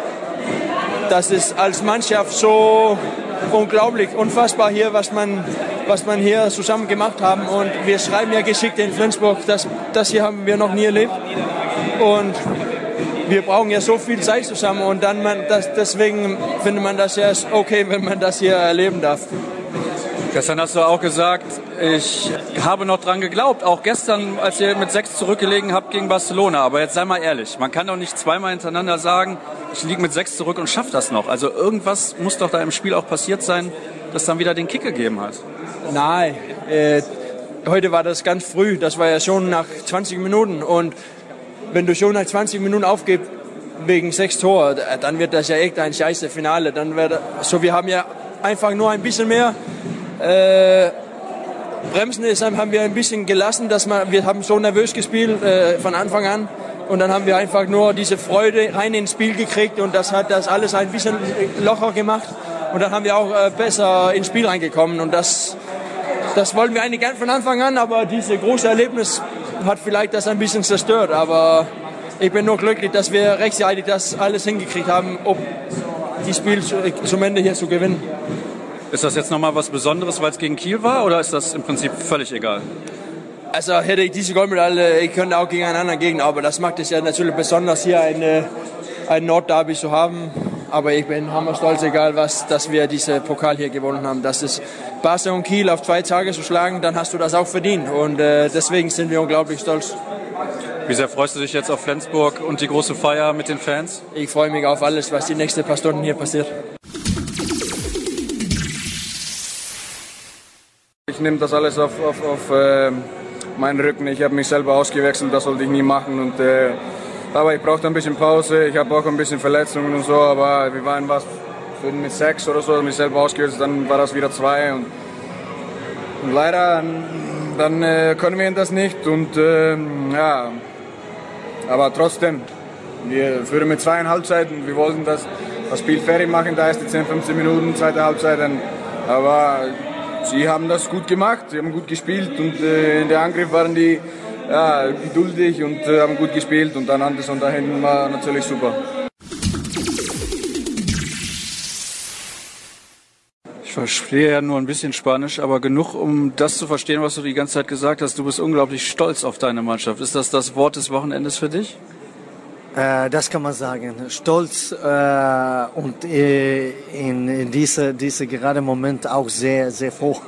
Das ist als Mannschaft so unglaublich, unfassbar hier, was man, was man hier zusammen gemacht haben. Und wir schreiben ja Geschichte in Flensburg, das, das hier haben wir noch nie erlebt. Und wir brauchen ja so viel Zeit zusammen und dann man das, deswegen findet man das ja okay, wenn man das hier erleben darf. Gestern hast du auch gesagt, ich habe noch dran geglaubt, auch gestern, als ihr mit sechs zurückgelegen habt gegen Barcelona. Aber jetzt sei mal ehrlich, man kann doch nicht zweimal hintereinander sagen, ich liege mit sechs zurück und schaffe das noch. Also irgendwas muss doch da im Spiel auch passiert sein, das dann wieder den Kick gegeben hat. Nein, äh, heute war das ganz früh, das war ja schon nach zwanzig Minuten. Und wenn du schon nach zwanzig Minuten aufgibst wegen sechs Tore, dann wird das ja echt ein scheiße Finale. Dann wird, so, wir haben ja einfach nur ein bisschen mehr Äh, Bremsen ist, haben wir ein bisschen gelassen, dass man, wir haben so nervös gespielt äh, von Anfang an und dann haben wir einfach nur diese Freude rein ins Spiel gekriegt und das hat das alles ein bisschen locker gemacht und dann haben wir auch äh, besser ins Spiel reingekommen und das, das wollten wir eigentlich gern von Anfang an, aber dieses große Erlebnis hat vielleicht das ein bisschen zerstört, aber ich bin nur glücklich, dass wir rechtzeitig das alles hingekriegt haben, um das Spiel zu, zum Ende hier zu gewinnen. Ist das jetzt nochmal was Besonderes, weil es gegen Kiel war, oder ist das im Prinzip völlig egal? Also hätte ich diese Goldmedaille, ich könnte auch gegen einen anderen Gegner, aber das macht es ja natürlich besonders, hier eine, ein Nordderby zu haben. Aber ich bin hammerstolz, egal was, dass wir diese Pokal hier gewonnen haben. Das ist Barca und Kiel auf zwei Tage zu schlagen, dann hast du das auch verdient. Und äh, deswegen sind wir unglaublich stolz. Wie sehr freust du dich jetzt auf Flensburg und die große Feier mit den Fans? Ich freue mich auf alles, was die nächsten paar Stunden hier passiert. Ich nehme das alles auf, auf, auf äh, meinen Rücken. Ich habe mich selber ausgewechselt, das sollte ich nie machen. Und, äh, aber ich brauchte ein bisschen Pause. Ich habe auch ein bisschen Verletzungen und so. Aber wir waren was mit sechs oder so, mich selber ausgewechselt. Dann war das wieder zwei. Und, und leider dann äh, können wir das nicht. Und äh, ja, aber trotzdem, wir führen mit zwei Halbzeiten. Wir wollten das, das Spiel fertig machen, da erst die zehn, fünfzehn Minuten, zweite Halbzeit. Aber sie haben das gut gemacht, sie haben gut gespielt und äh, in der Angriff waren die ja, geduldig und äh, haben gut gespielt und dann Anderson da hinten war natürlich super. Ich verstehe ja nur ein bisschen Spanisch, aber genug, um das zu verstehen, was du die ganze Zeit gesagt hast. Du bist unglaublich stolz auf deine Mannschaft. Ist das das Wort des Wochenendes für dich? Äh, das kann man sagen. Stolz äh, und äh, in diesem diese gerade Moment auch sehr, sehr froh.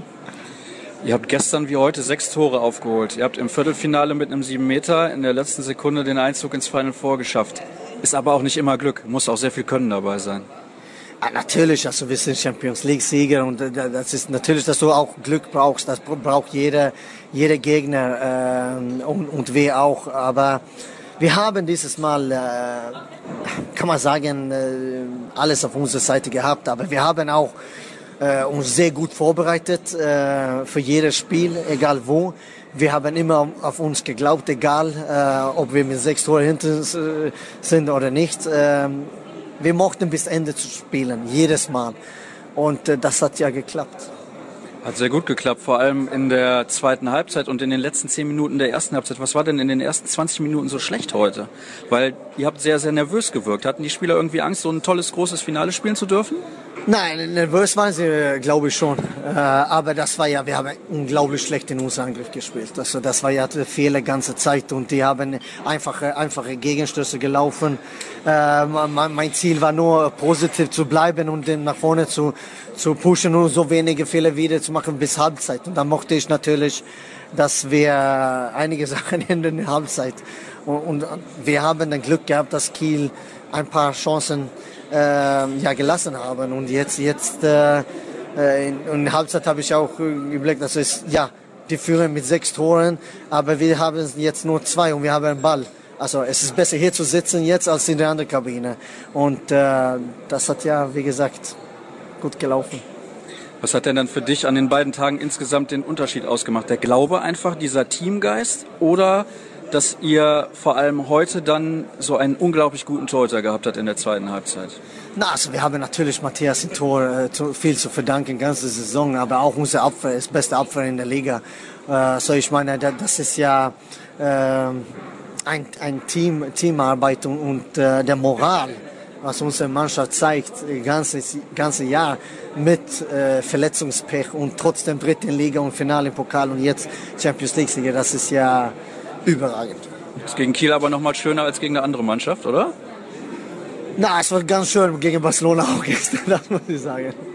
Ihr habt gestern wie heute sechs Tore aufgeholt. Ihr habt im Viertelfinale mit einem sieben Meter in der letzten Sekunde den Einzug ins Final Four geschafft. Ist aber auch nicht immer Glück. Muss auch sehr viel Können dabei sein. Ja, natürlich, also wir sind Champions League Sieger und das ist natürlich, dass du auch Glück brauchst. Das braucht jeder, jeder Gegner äh, und, und wir auch. Aber wir haben dieses Mal, äh, kann man sagen, äh, alles auf unserer Seite gehabt, aber wir haben auch äh, uns sehr gut vorbereitet äh, für jedes Spiel, egal wo. Wir haben immer auf uns geglaubt, egal äh, ob wir mit sechs Toren hinten äh, sind oder nicht. Äh, wir mochten bis Ende zu spielen, jedes Mal. Und äh, das hat ja geklappt. Hat sehr gut geklappt, vor allem in der zweiten Halbzeit und in den letzten zehn Minuten der ersten Halbzeit. Was war denn in den ersten zwanzig Minuten so schlecht heute? Weil ihr habt sehr, sehr nervös gewirkt. Hatten die Spieler irgendwie Angst, so ein tolles, großes Finale spielen zu dürfen? Nein, nervös waren sie, glaube ich schon. Äh, aber das war ja, wir haben unglaublich schlecht in unseren Angriff gespielt. Also das war ja der Fehler die ganze Zeit und die haben einfache, einfache Gegenstöße gelaufen. Äh, mein, mein Ziel war nur, positiv zu bleiben und den nach vorne zu, zu pushen und so wenige Fehler wieder zu machen bis Halbzeit. Und dann mochte ich natürlich, dass wir einige Sachen in der Halbzeit. Und, und wir haben dann Glück gehabt, dass Kiel ein paar Chancen äh, ja, gelassen haben. Und jetzt, jetzt äh, in, in der Halbzeit habe ich auch überlegt, das ist, ja, die führen mit sechs Toren, aber wir haben jetzt nur zwei und wir haben einen Ball. Also es ist besser hier zu sitzen jetzt als in der anderen Kabine. Und äh, das hat ja, wie gesagt, gut gelaufen. Was hat denn dann für dich an den beiden Tagen insgesamt den Unterschied ausgemacht? Der Glaube einfach, dieser Teamgeist, oder dass ihr vor allem heute dann so einen unglaublich guten Torhüter gehabt habt in der zweiten Halbzeit? Na, also wir haben natürlich Matthias im Tor äh, zu, viel zu verdanken, ganze Saison, aber auch unsere Abwehr ist beste Abwehr in der Liga. Äh, so ich meine, das ist ja äh, ein, ein Team, Teamarbeit und, und äh, der Moral, was unsere Mannschaft zeigt, das ganze, ganze Jahr mit äh, Verletzungspech und trotzdem dritte Liga und Finale im Pokal und jetzt Champions League Sieger, das ist ja überragend. Das ist gegen Kiel aber noch mal schöner als gegen eine andere Mannschaft, oder? Na, es war ganz schön gegen Barcelona auch gestern, das muss ich sagen.